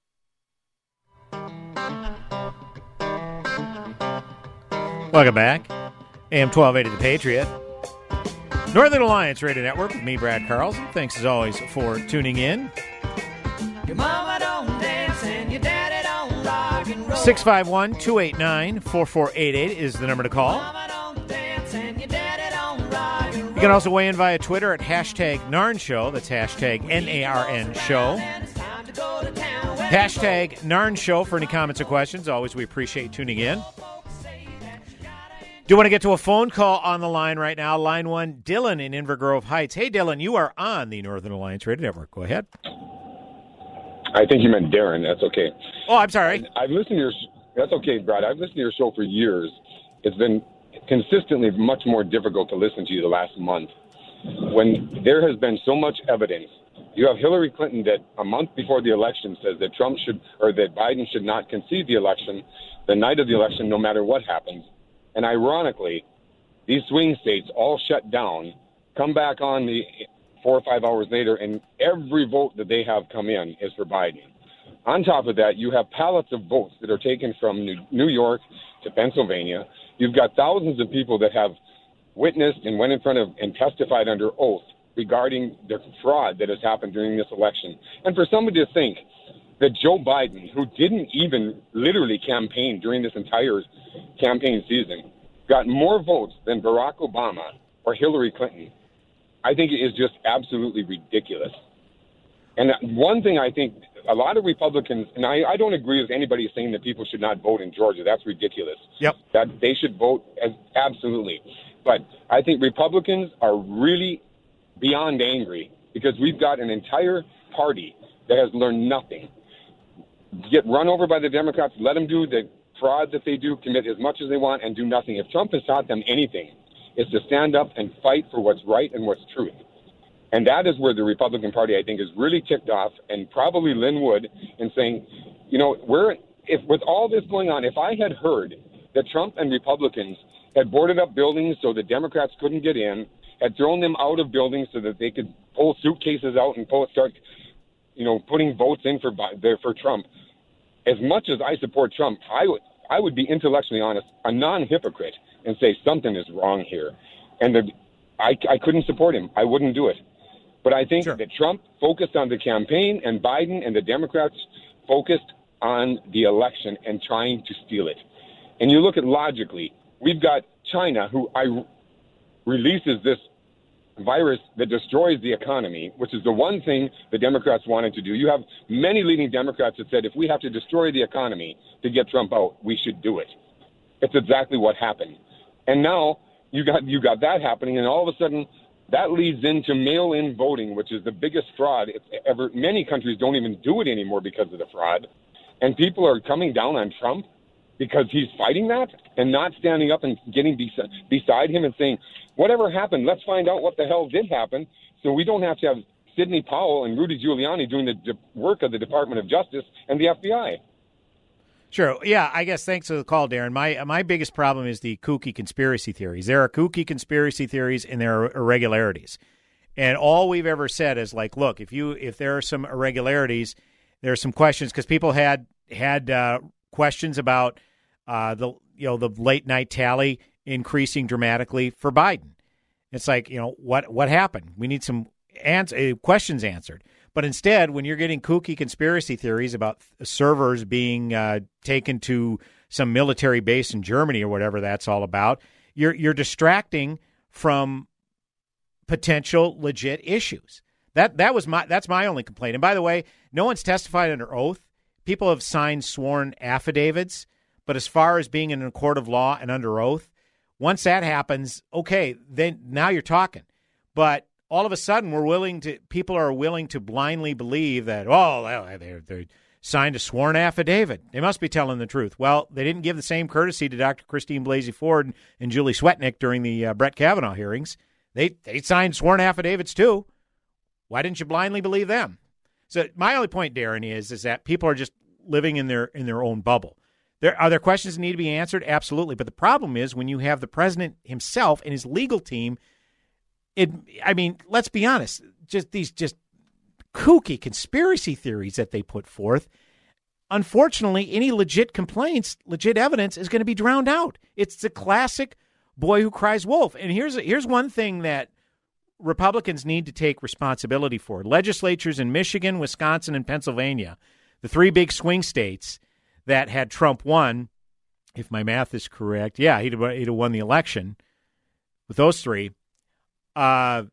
Welcome back. A M twelve eighty The Patriot. Northern Alliance Radio Network with me, Brad Carlson. Thanks as always for tuning in. Your mama don't dance and your daddy don't rock and roll. six five one, two eight nine, four four eight eight is the number to call. Mama don't dance and your daddy don't rock and roll. You can also weigh in via Twitter at hashtag Narn Show. That's hashtag N A R N Show. Hashtag Narn Show for any comments or questions. Always, we appreciate tuning in. Do want to get to a phone call on the line right now. Line one, Dylan in Inver Grove Heights. Hey, Dylan, you are on the Northern Alliance Radio Network. Go ahead. I think you meant Darren. That's okay. Oh, I'm sorry. I've listened to your. That's okay, Brad. I've listened to your show for years. It's been consistently much more difficult to listen to you the last month. When there has been so much evidence, you have Hillary Clinton that a month before the election says that Trump should or that Biden should not concede the election the night of the election, no matter what happens. And ironically, these swing states all shut down, come back on the four or five hours later, and every vote that they have come in is for Biden. On top of that, you have pallets of votes that are taken from New York to Pennsylvania. You've got thousands of people that have witnessed and went in front of and testified under oath regarding the fraud that has happened during this election. And for somebody to think that Joe Biden, who didn't even literally campaign during this entire campaign season, got more votes than Barack Obama or Hillary Clinton, I think it is just absolutely ridiculous. And one thing I think a lot of Republicans, and I, I don't agree with anybody saying that people should not vote in Georgia. That's ridiculous. Yep. That they should vote as absolutely. But I think Republicans are really beyond angry because we've got an entire party that has learned nothing. Get run over by the Democrats, let them do the fraud that they do, commit as much as they want, and do nothing. If Trump has taught them anything, it's to stand up and fight for what's right and what's truth. And that is where the Republican Party, I think, is really ticked off, and probably Lynn Wood, in saying, you know, we're if with all this going on, if I had heard that Trump and Republicans had boarded up buildings so the Democrats couldn't get in, had thrown them out of buildings so that they could pull suitcases out and pull, start, you know, putting votes in for for Trump. As much as I support Trump, I would I would be intellectually honest, a non-hypocrite, and say something is wrong here. And the, I, I couldn't support him. I wouldn't do it. But I think sure. that Trump focused on the campaign, and Biden and the Democrats focused on the election and trying to steal it. And you look at logically, we've got China, who I releases this virus that destroys the economy, which is the one thing the Democrats wanted to do. You have many leading Democrats that said if we have to destroy the economy to get Trump out, we should do it. It's exactly what happened. And now you got you got that happening, and all of a sudden that leads into mail-in voting, which is the biggest fraud it's ever. Many countries don't even do it anymore because of the fraud. And people are coming down on Trump because he's fighting that and not standing up and getting bes- beside him and saying, whatever happened, let's find out what the hell did happen so we don't have to have Sidney Powell and Rudy Giuliani doing the de- work of the Department of Justice and the F B I. Sure. Yeah, I guess thanks for the call, Darren. My my biggest problem is the kooky conspiracy theories. There are kooky conspiracy theories and there are irregularities. And all we've ever said is like, look, if you if there are some irregularities, there are some questions because people had had uh, questions about uh, the you know the late night tally increasing dramatically for Biden. It's like, you know, what what happened? We need some ans- uh, questions answered. But instead, when you're getting kooky conspiracy theories about servers being uh, taken to some military base in Germany or whatever that's all about, you're you're distracting from potential legit issues. That that was my that's my only complaint. And by the way, no one's testified under oath. People have signed sworn affidavits, but as far as being in a court of law and under oath, once that happens, okay, then now you're talking. But all of a sudden, we're willing to. People are willing to blindly believe that. Oh, they they signed a sworn affidavit. They must be telling the truth. Well, they didn't give the same courtesy to Doctor Christine Blasey Ford and, and Julie Swetnick during the uh, Brett Kavanaugh hearings. They they signed sworn affidavits too. Why didn't you blindly believe them? So my only point, Darren, is is that people are just living in their in their own bubble. There are there questions that need to be answered, absolutely. But the problem is when you have the president himself and his legal team. It, I mean, let's be honest, just these just kooky conspiracy theories that they put forth. Unfortunately, any legit complaints, legit evidence is going to be drowned out. It's the classic boy who cries wolf. And here's here's one thing that Republicans need to take responsibility for. Legislatures in Michigan, Wisconsin, and Pennsylvania, the three big swing states that had Trump won, if my math is correct, yeah, he'd have, he'd have won the election with those three. Uh,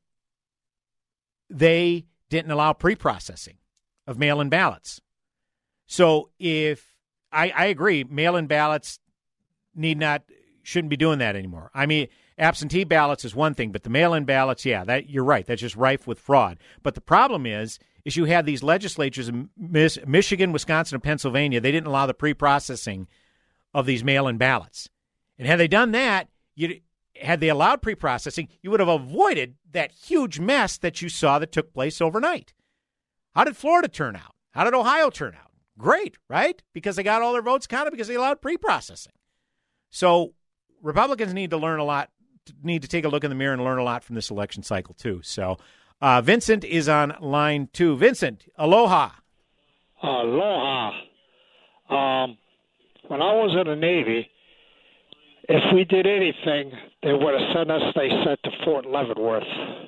they didn't allow pre-processing of mail-in ballots. So if I, I agree, mail-in ballots need not shouldn't be doing that anymore. I mean, absentee ballots is one thing, but the mail-in ballots, yeah, that you're right. That's just rife with fraud. But the problem is, is you had these legislatures in Michigan, Wisconsin, and Pennsylvania. They didn't allow the pre-processing of these mail-in ballots. And had they done that, you. Had they allowed pre-processing, you would have avoided that huge mess that you saw that took place overnight. How did Florida turn out? How did Ohio turn out? Great, right? Because they got all their votes counted because they allowed pre-processing. So Republicans need to learn a lot just need to take a look in the mirror and learn a lot from this election cycle, too. So uh, Vincent is on line two. Vincent, aloha. Aloha. Um, when I was in the Navy, if we did anything, they would have sent us, they said, to Fort Leavenworth.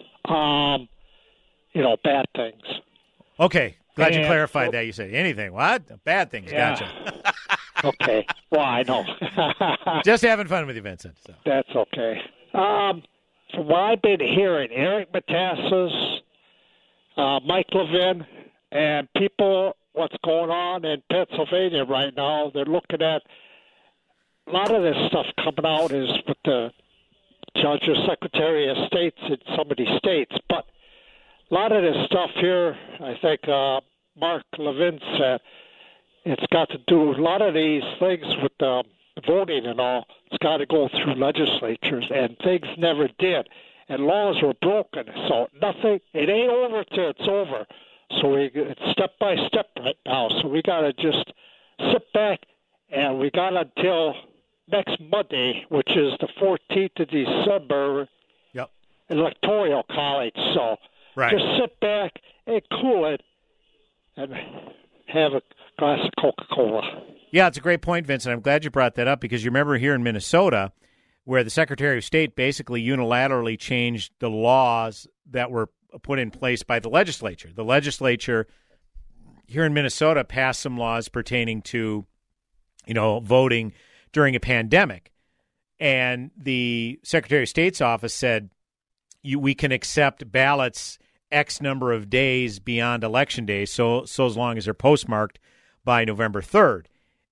Um, you know, bad things. Okay. Glad and, you clarified well, that. You said anything. What? Bad things. Yeah. Gotcha. Okay. Well, I know. Just having fun with you, Vincent. So. That's okay. Um, from what I've been hearing, Eric Metaxas, uh, Mike Levin, and people, what's going on in Pennsylvania right now, they're looking at a lot of this stuff coming out is with the Judge or Secretary of States in some of these states. But a lot of this stuff here, I think uh, Mark Levin said, it's got to do, a lot of these things with um, voting and all, it's got to go through legislatures, and things never did. And laws were broken. So nothing, it ain't over till it's over. So we, it's step by step right now. So we got to just sit back, and we got until next Monday, which is the fourteenth of December, yep. Electoral College. So right. just sit back and cool it and have a glass of Coca-Cola. Yeah, it's a great point, Vincent. I'm glad you brought that up because you remember here in Minnesota where the Secretary of State basically unilaterally changed the laws that were put in place by the legislature. The legislature here in Minnesota passed some laws pertaining to, you know, voting during a pandemic. And the Secretary of State's office said, you, we can accept ballots X number of days beyond election day, so so as long as they're postmarked by November third.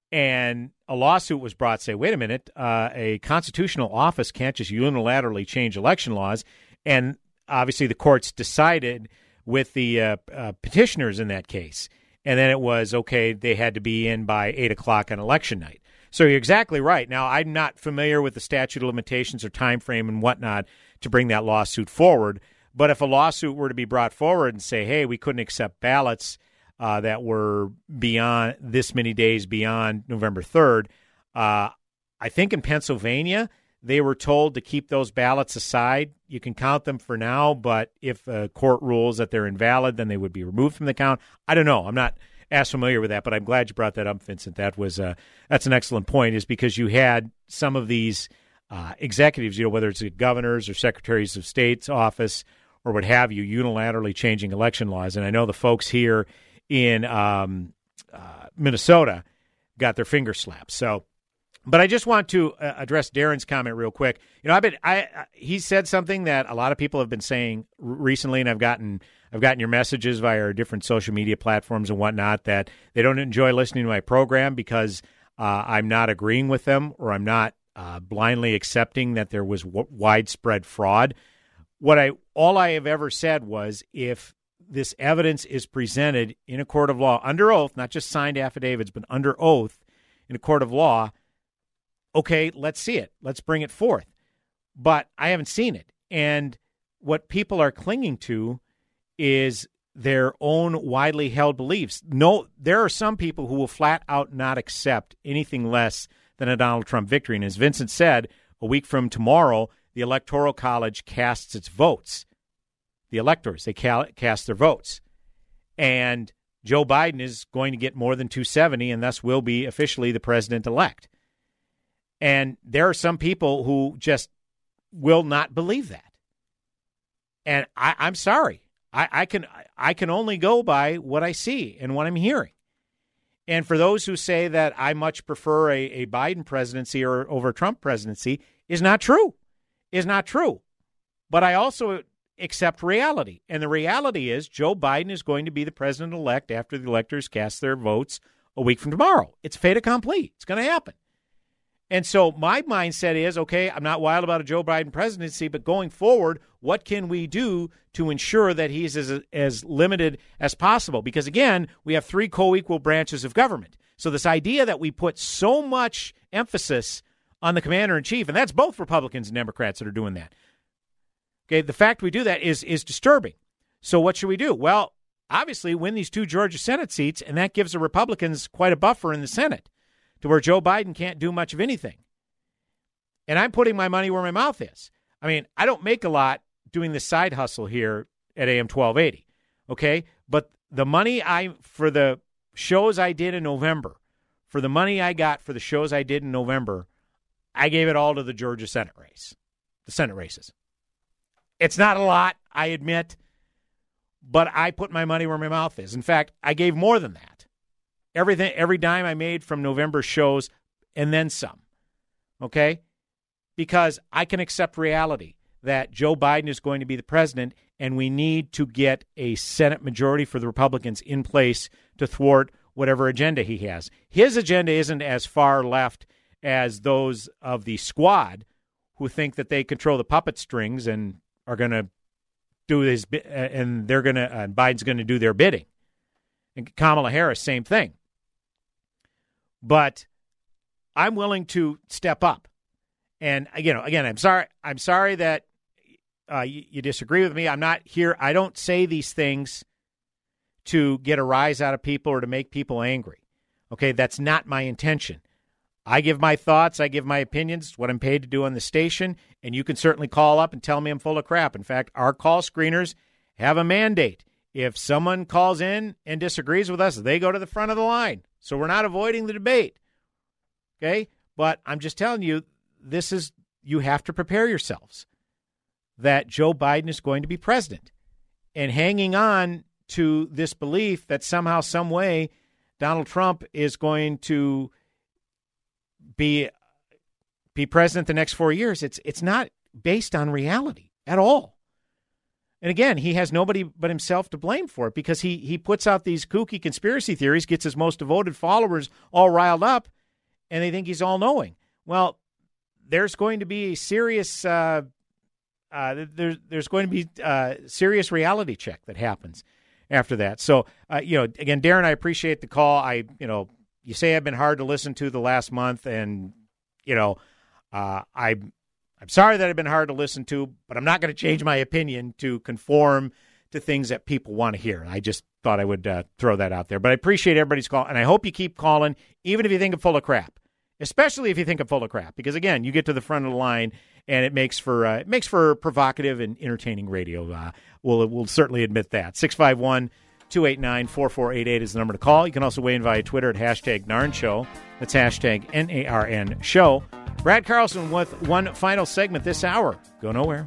And a lawsuit was brought, say, wait a minute, uh, a constitutional office can't just unilaterally change election laws. And obviously the courts decided with the uh, uh, petitioners in that case. And then it was, okay, they had to be in by eight o'clock on election night. So you're exactly right. Now, I'm not familiar with the statute of limitations or time frame and whatnot to bring that lawsuit forward. But if a lawsuit were to be brought forward and say, hey, we couldn't accept ballots uh, that were beyond this many days beyond November third, uh, I think in Pennsylvania, they were told to keep those ballots aside. You can count them for now, but if a court rules that they're invalid, then they would be removed from the count. I don't know. I'm not as familiar with that, but I'm glad you brought that up, Vincent. That was uh, that's an excellent point, is because you had some of these uh, executives, you know, whether it's the governors or secretaries of state's office or what have you, unilaterally changing election laws. And I know the folks here in um, uh, Minnesota got their fingers slapped. So, but I just want to uh, address Darren's comment real quick. You know, I've been I uh, he said something that a lot of people have been saying r- recently, and I've gotten I've gotten your messages via our different social media platforms and whatnot that they don't enjoy listening to my program because uh, I'm not agreeing with them or I'm not uh, blindly accepting that there was w- widespread fraud. What I all I have ever said was if this evidence is presented in a court of law under oath, not just signed affidavits, but under oath in a court of law, okay, let's see it. Let's bring it forth. But I haven't seen it. And what people are clinging to is their own widely held beliefs. No, there are some people who will flat out not accept anything less than a Donald Trump victory. And as Vincent said, a week from tomorrow, the Electoral College casts its votes. The electors, they cast their votes. And Joe Biden is going to get more than two seventy and thus will be officially the president-elect. And there are some people who just will not believe that. And I, I'm sorry. I, I can I can only go by what I see and what I'm hearing. And for those who say that I much prefer a, a Biden presidency or over a Trump presidency is not true. Is not true. But I also accept reality. And the reality is Joe Biden is going to be the president-elect after the electors cast their votes a week from tomorrow. It's fait accompli. It's going to happen. And so my mindset is, okay, I'm not wild about a Joe Biden presidency, but going forward, what can we do to ensure that he's as, as limited as possible? Because, again, we have three co-equal branches of government. So this idea that we put so much emphasis on the commander-in-chief, and that's both Republicans and Democrats that are doing that. Okay, the fact we do that is is disturbing. So what should we do? Well, obviously win these two Georgia Senate seats, and that gives the Republicans quite a buffer in the Senate to where Joe Biden can't do much of anything. And I'm putting my money where my mouth is. I mean, I don't make a lot doing this side hustle here at A M twelve eighty, okay? But the money I, for the shows I did in November, for the money I got for the shows I did in November, I gave it all to the Georgia Senate race, the Senate races. It's not a lot, I admit, but I put my money where my mouth is. In fact, I gave more than that. Everything, every dime I made from November shows, and then some, okay? Because I can accept reality that Joe Biden is going to be the president, and we need to get a Senate majority for the Republicans in place to thwart whatever agenda he has. His agenda isn't as far left as those of the squad who think that they control the puppet strings and are going to do his, and they're going to, and Biden's going to do their bidding. And Kamala Harris, same thing. But I'm willing to step up. And, you know, again, I'm sorry, I'm sorry that uh, you, you disagree with me. I'm not here. I don't say these things to get a rise out of people or to make people angry. Okay, that's not my intention. I give my thoughts. I give my opinions. It's what I'm paid to do on the station. And you can certainly call up and tell me I'm full of crap. In fact, our call screeners have a mandate. If someone calls in and disagrees with us, they go to the front of the line. So we're not avoiding the debate. Okay? But I'm just telling you, this is, you have to prepare yourselves that Joe Biden is going to be president. And hanging on to this belief that somehow, some way, Donald Trump is going to be be president the next four years, it's it's not based on reality at all. And again, he has nobody but himself to blame for it because he he puts out these kooky conspiracy theories, gets his most devoted followers all riled up, and they think he's all-knowing. Well, there's going to be a serious uh, uh, there's there's going to be a serious reality check that happens after that. So, uh, you know, again, Darren, I appreciate the call. I, you know, you say I've been hard to listen to the last month, and, you know, uh, I, I'm sorry that I've been hard to listen to, but I'm not going to change my opinion to conform to things that people want to hear. I just thought I would uh, throw that out there. But I appreciate everybody's call, and I hope you keep calling, even if you think I'm full of crap. Especially if you think I'm full of crap, because again, you get to the front of the line, and it makes for uh, it makes for provocative and entertaining radio. Uh, we'll we'll certainly admit that. six five one, two eight nine, four four eight eight is the number to call. You can also weigh in via Twitter at hashtag Narn Show. That's hashtag N A R N Show. Brad Carlson with one final segment this hour. Go nowhere.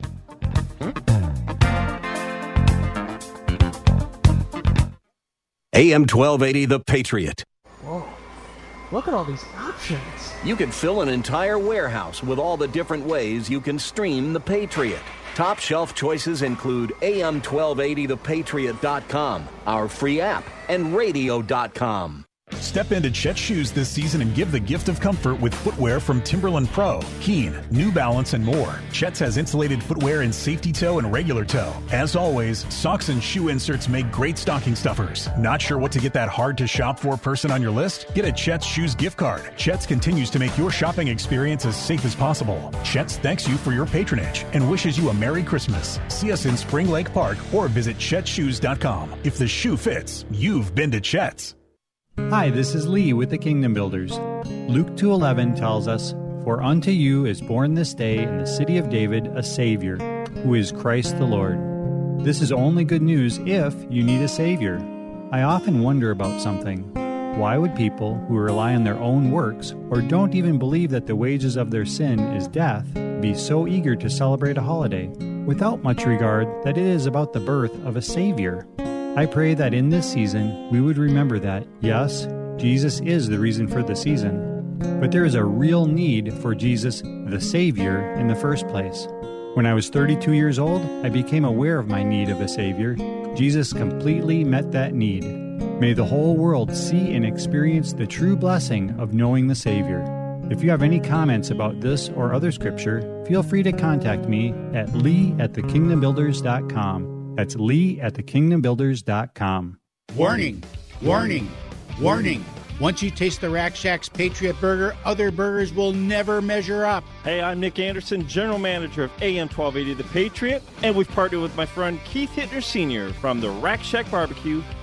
A M twelve eighty, The Patriot. Whoa. Look at all these options. You could fill an entire warehouse with all the different ways you can stream The Patriot. Top shelf choices include A M twelve eighty the patriot dot com, our free app, and radio dot com. Step into Chet's Shoes this season and give the gift of comfort with footwear from Timberland Pro, Keen, New Balance, and more. Chet's has insulated footwear in safety toe and regular toe. As always, socks and shoe inserts make great stocking stuffers. Not sure what to get that hard-to-shop-for person on your list? Get a Chet's Shoes gift card. Chet's continues to make your shopping experience as safe as possible. Chet's thanks you for your patronage and wishes you a Merry Christmas. See us in Spring Lake Park or visit Chet Shoes dot com. If the shoe fits, you've been to Chet's. Hi, this is Lee with the Kingdom Builders. Luke two eleven tells us, "For unto you is born this day in the city of David a Savior, who is Christ the Lord." This is only good news if you need a Savior. I often wonder about something. Why would people who rely on their own works or don't even believe that the wages of their sin is death be so eager to celebrate a holiday, without much regard that it is about the birth of a Savior? I pray that in this season we would remember that, yes, Jesus is the reason for the season, but there is a real need for Jesus, the Savior, in the first place. When I was thirty-two years old, I became aware of my need of a Savior. Jesus completely met that need. May the whole world see and experience the true blessing of knowing the Savior. If you have any comments about this or other scripture, feel free to contact me at lee at the kingdom builders dot com. That's lee at the kingdom builders dot com. Warning, warning, warning. Once you taste the Rack Shack's Patriot Burger, other burgers will never measure up. Hey, I'm Nick Anderson, General Manager of A M twelve eighty The Patriot, and we've partnered with my friend Keith Hittner Senior from the Rack Shack Barbecue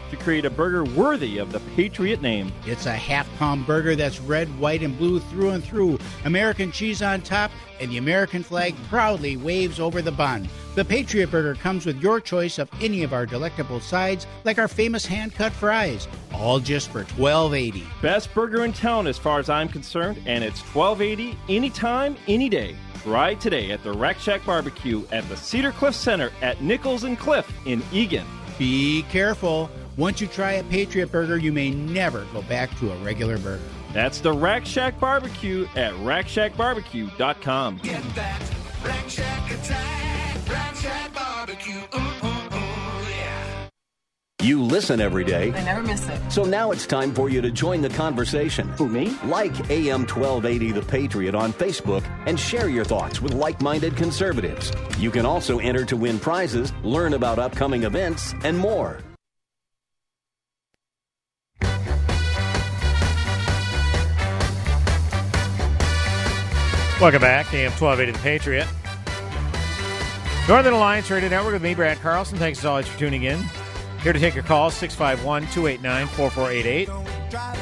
to create a burger worthy of the Patriot name. It's a half-pound burger that's red, white, and blue through and through. American cheese on top, and the American flag proudly waves over the bun. The Patriot Burger comes with your choice of any of our delectable sides, like our famous hand-cut fries, all just for twelve eighty. Best burger in town as far as I'm concerned, and it's twelve eighty anytime, any day. Try today at the Rack Shack Barbecue at the Cedar Cliff Center at Nichols and Cliff in Eagan. Be careful. Once you try a Patriot Burger, you may never go back to a regular burger. That's the Rack Shack Barbecue at rack shack barbecue dot com. Get that Rack Shack attack, Rack Shack Barbecue. Ooh, ooh, ooh, yeah. You listen every day. I never miss it. So now it's time for you to join the conversation. Who, me? Like A M twelve eighty The Patriot on Facebook and share your thoughts with like-minded conservatives. You can also enter to win prizes, learn about upcoming events, and more. Welcome back, A M twelve eighty The Patriot. Northern Alliance Radio Network with me, Brad Carlson. Thanks as always for tuning in. Here to take your calls, six five one, two eight nine, four four eight eight. You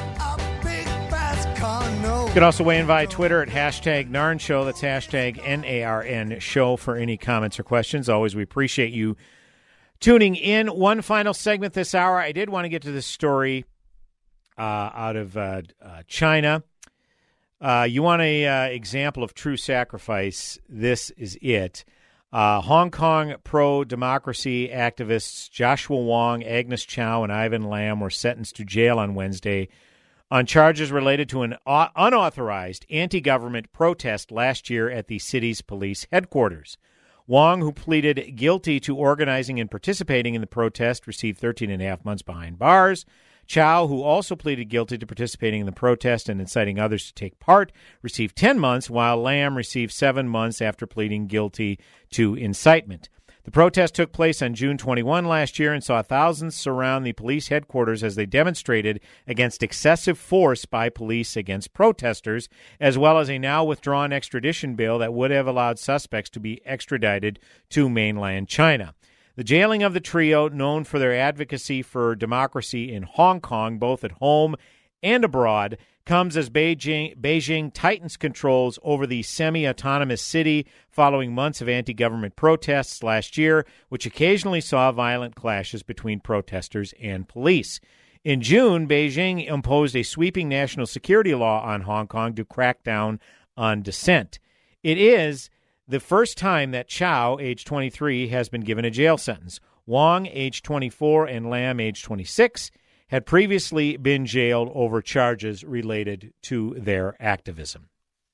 can also weigh in via Twitter at hashtag Narn Show. That's hashtag N A R N Show for any comments or questions. Always, we appreciate you tuning in. One final segment this hour. I did want to get to this story uh, out of uh, uh, China. Uh, you want an uh, example of true sacrifice? This is it. Uh, Hong Kong pro-democracy activists Joshua Wong, Agnes Chow, and Ivan Lam were sentenced to jail on Wednesday on charges related to an uh, unauthorized anti-government protest last year at the city's police headquarters. Wong, who pleaded guilty to organizing and participating in the protest, received thirteen and a half months behind bars. Chow, who also pleaded guilty to participating in the protest and inciting others to take part, received ten months, while Lam received seven months after pleading guilty to incitement. The protest took place on June twenty-first last year and saw thousands surround the police headquarters as they demonstrated against excessive force by police against protesters, as well as a now withdrawn extradition bill that would have allowed suspects to be extradited to mainland China. The jailing of the trio, known for their advocacy for democracy in Hong Kong, both at home and abroad, comes as Beijing, Beijing tightens controls over the semi-autonomous city following months of anti-government protests last year, which occasionally saw violent clashes between protesters and police. In June, Beijing imposed a sweeping national security law on Hong Kong to crack down on dissent. It is the first time that Chow, age twenty-three, has been given a jail sentence. Wong, age twenty-four, and Lam, age twenty-six, had previously been jailed over charges related to their activism.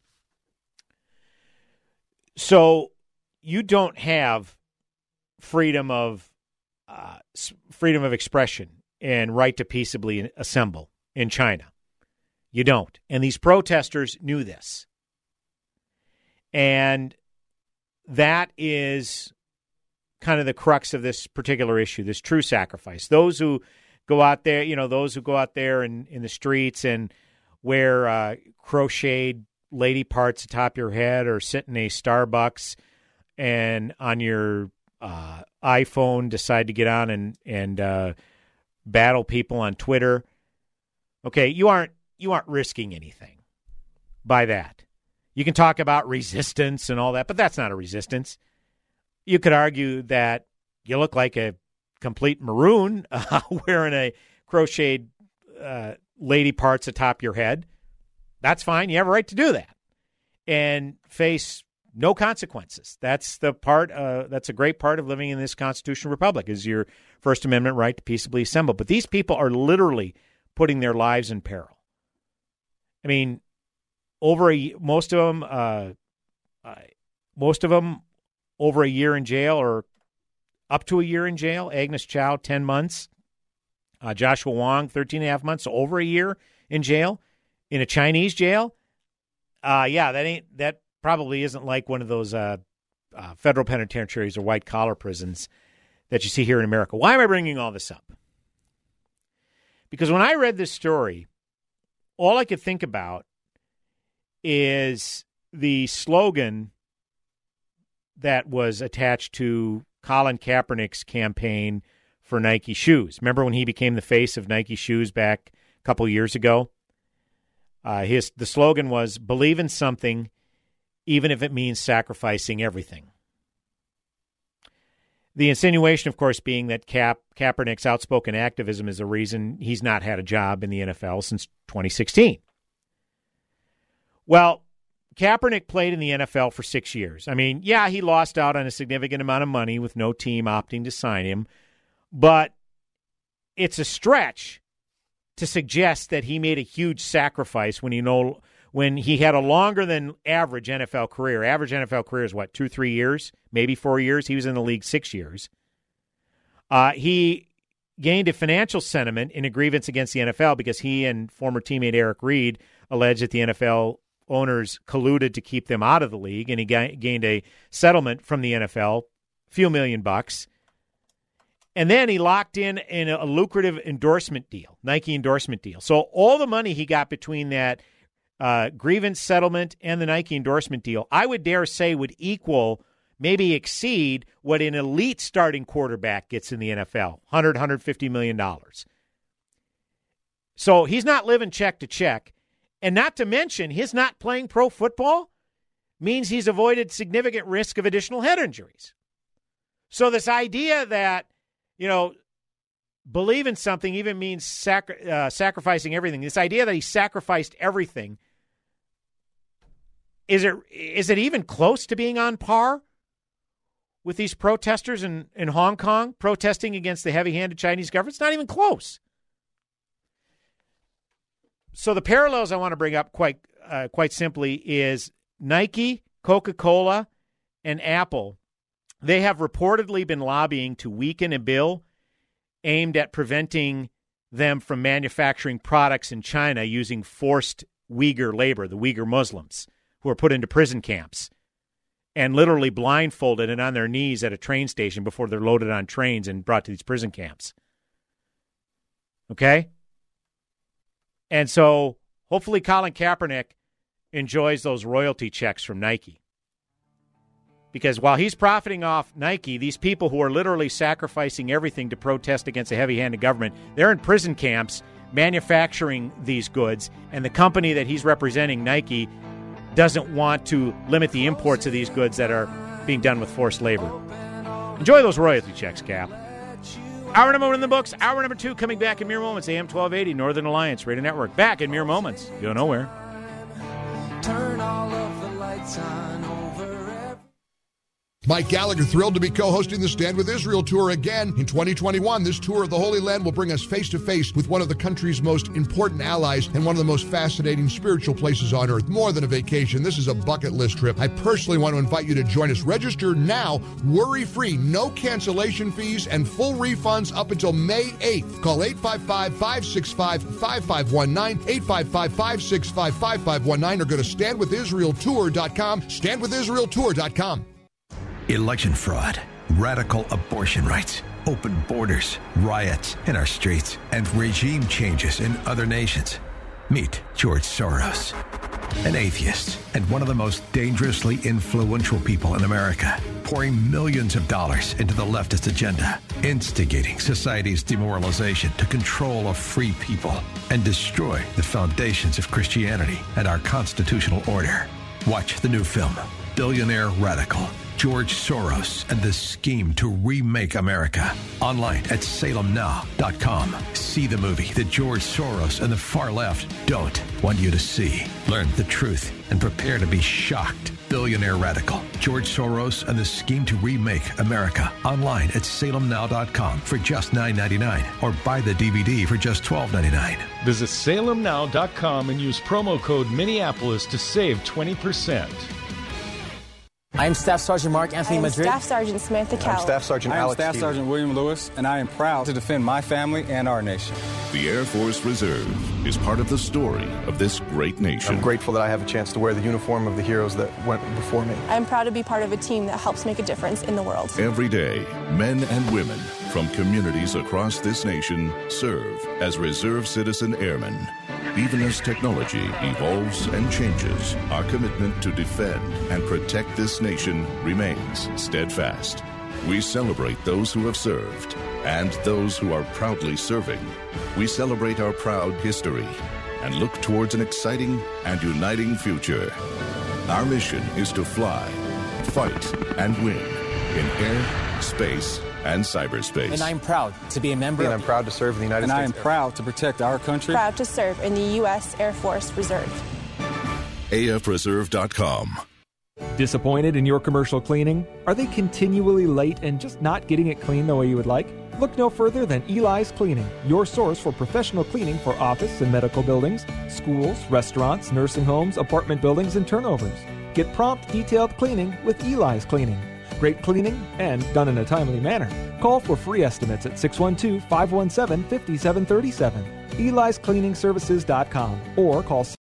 So you don't have freedom of uh, freedom of expression and right to peaceably assemble in China. You don't. And these protesters knew this. And that is kind of the crux of this particular issue, this true sacrifice. Those who go out there, you know, those who go out there in, in the streets and wear uh, crocheted lady parts atop your head or sit in a Starbucks and on your uh, iPhone decide to get on and, and uh, battle people on Twitter. Okay, you aren't you aren't risking anything by that. You can talk about resistance and all that, but that's not a resistance. You could argue that you look like a complete maroon uh, wearing a crocheted uh, lady parts atop your head. That's fine. You have a right to do that and face no consequences. That's the part. Uh, that's a great part of living in this constitutional republic is your First Amendment right to peaceably assemble. But these people are literally putting their lives in peril. I mean, over a most of them, uh, uh, most of them over a year in jail or up to a year in jail. Agnes Chow, ten months. Uh, Joshua Wong, thirteen and a half months, so over a year in jail, in a Chinese jail. Uh, yeah, that ain't that probably isn't like one of those uh, uh, federal penitentiaries or white collar prisons that you see here in America. Why am I bringing all this up? Because when I read this story, all I could think about is the slogan that was attached to Colin Kaepernick's campaign for Nike shoes. Remember when he became the face of Nike shoes back a couple years ago? Uh, his the slogan was, believe in something, even if it means sacrificing everything. The insinuation, of course, being that Cap, Kaepernick's outspoken activism is the reason he's not had a job in the N F L since twenty sixteen. Well, Kaepernick played in the N F L for six years. I mean, yeah, he lost out on a significant amount of money with no team opting to sign him, but it's a stretch to suggest that he made a huge sacrifice when he know when he had a longer than average N F L career. Average N F L career is what, two, three years, maybe four years. He was in the league six years. Uh, he gained a financial sentiment in a grievance against the N F L because he and former teammate Eric Reed alleged that the N F L owners colluded to keep them out of the league, and he ga- gained a settlement from the N F L, a few million bucks. And then he locked in in a lucrative endorsement deal, Nike endorsement deal. So all the money he got between that uh, grievance settlement and the Nike endorsement deal, I would dare say would equal, maybe exceed what an elite starting quarterback gets in the N F L, one hundred, one hundred fifty million dollars. So he's not living check to check. And not to mention, his not playing pro football means he's avoided significant risk of additional head injuries. So this idea that, you know, believe in something even means sacri- uh, sacrificing everything. This idea that he sacrificed everything, is it is it even close to being on par with these protesters in, in Hong Kong protesting against the heavy-handed Chinese government? It's not even close. So the parallels I want to bring up quite uh, quite simply is Nike, Coca-Cola, and Apple. They have reportedly been lobbying to weaken a bill aimed at preventing them from manufacturing products in China using forced Uyghur labor, the Uyghur Muslims, who are put into prison camps and literally blindfolded and on their knees at a train station before they're loaded on trains and brought to these prison camps. Okay? And so hopefully Colin Kaepernick enjoys those royalty checks from Nike. Because while he's profiting off Nike, these people who are literally sacrificing everything to protest against a heavy-handed government, they're in prison camps manufacturing these goods, and the company that he's representing, Nike, doesn't want to limit the imports of these goods that are being done with forced labor. Enjoy those royalty checks, Cap. Hour number one in the books. Hour number two coming back in mere moments. A M twelve eighty, Northern Alliance Radio Network. Back in mere moments. Go nowhere. Turn all of the lights on over. Mike Gallagher thrilled to be co-hosting the Stand With Israel tour again. In twenty twenty-one, this tour of the Holy Land will bring us face-to-face with one of the country's most important allies and one of the most fascinating spiritual places on earth. More than a vacation, this is a bucket list trip. I personally want to invite you to join us. Register now, worry-free, no cancellation fees, and full refunds up until May eighth. Call eight five five, five six five, five five one nine, eight five five, five six five, five five one nine, or go to stand with israel tour dot com, stand with israel tour dot com. Election fraud, radical abortion rights, open borders, riots in our streets, and regime changes in other nations. Meet George Soros, an atheist and one of the most dangerously influential people in America, pouring millions of dollars into the leftist agenda, instigating society's demoralization to control a free people and destroy the foundations of Christianity and our constitutional order. Watch the new film, Billionaire Radical, George Soros and the Scheme to Remake America. Online at salem now dot com. See the movie that George Soros and the far left don't want you to see. Learn the truth and prepare to be shocked. Billionaire Radical, George Soros and the Scheme to Remake America. Online at salem now dot com for just nine ninety-nine or buy the D V D for just twelve ninety-nine. Visit salem now dot com and use promo code Minneapolis to save twenty percent. I'm Staff Sergeant Mark Anthony I'm Madrid. Staff Sergeant Samantha Cowell. I'm Staff Sergeant I'm Alex Staff Stevens. Sergeant William Lewis, and I am proud to defend my family and our nation. The Air Force Reserve is part of the story of this great nation. I'm grateful that I have a chance to wear the uniform of the heroes that went before me. I'm proud to be part of a team that helps make a difference in the world. Every day, men and women from communities across this nation serve as reserve citizen airmen. Even as technology evolves and changes, our commitment to defend and protect this nation remains steadfast. We celebrate those who have served and those who are proudly serving. We celebrate our proud history and look towards an exciting and uniting future. Our mission is to fly, fight, and win in air, space, and cyberspace. And I'm proud to be a member. And I'm proud to serve in the United and States. And I am proud to protect our country. Proud to serve in the U S Air Force Reserve. A F reserve dot com. Disappointed in your commercial cleaning? Are they continually late and just not getting it clean the way you would like? Look no further than Eli's Cleaning, your source for professional cleaning for office and medical buildings, schools, restaurants, nursing homes, apartment buildings, and turnovers. Get prompt, detailed cleaning with Eli's Cleaning. Great cleaning and done in a timely manner. Call for free estimates at six one two, five one seven, five seven three seven. Eli's Cleaning Services dot com or call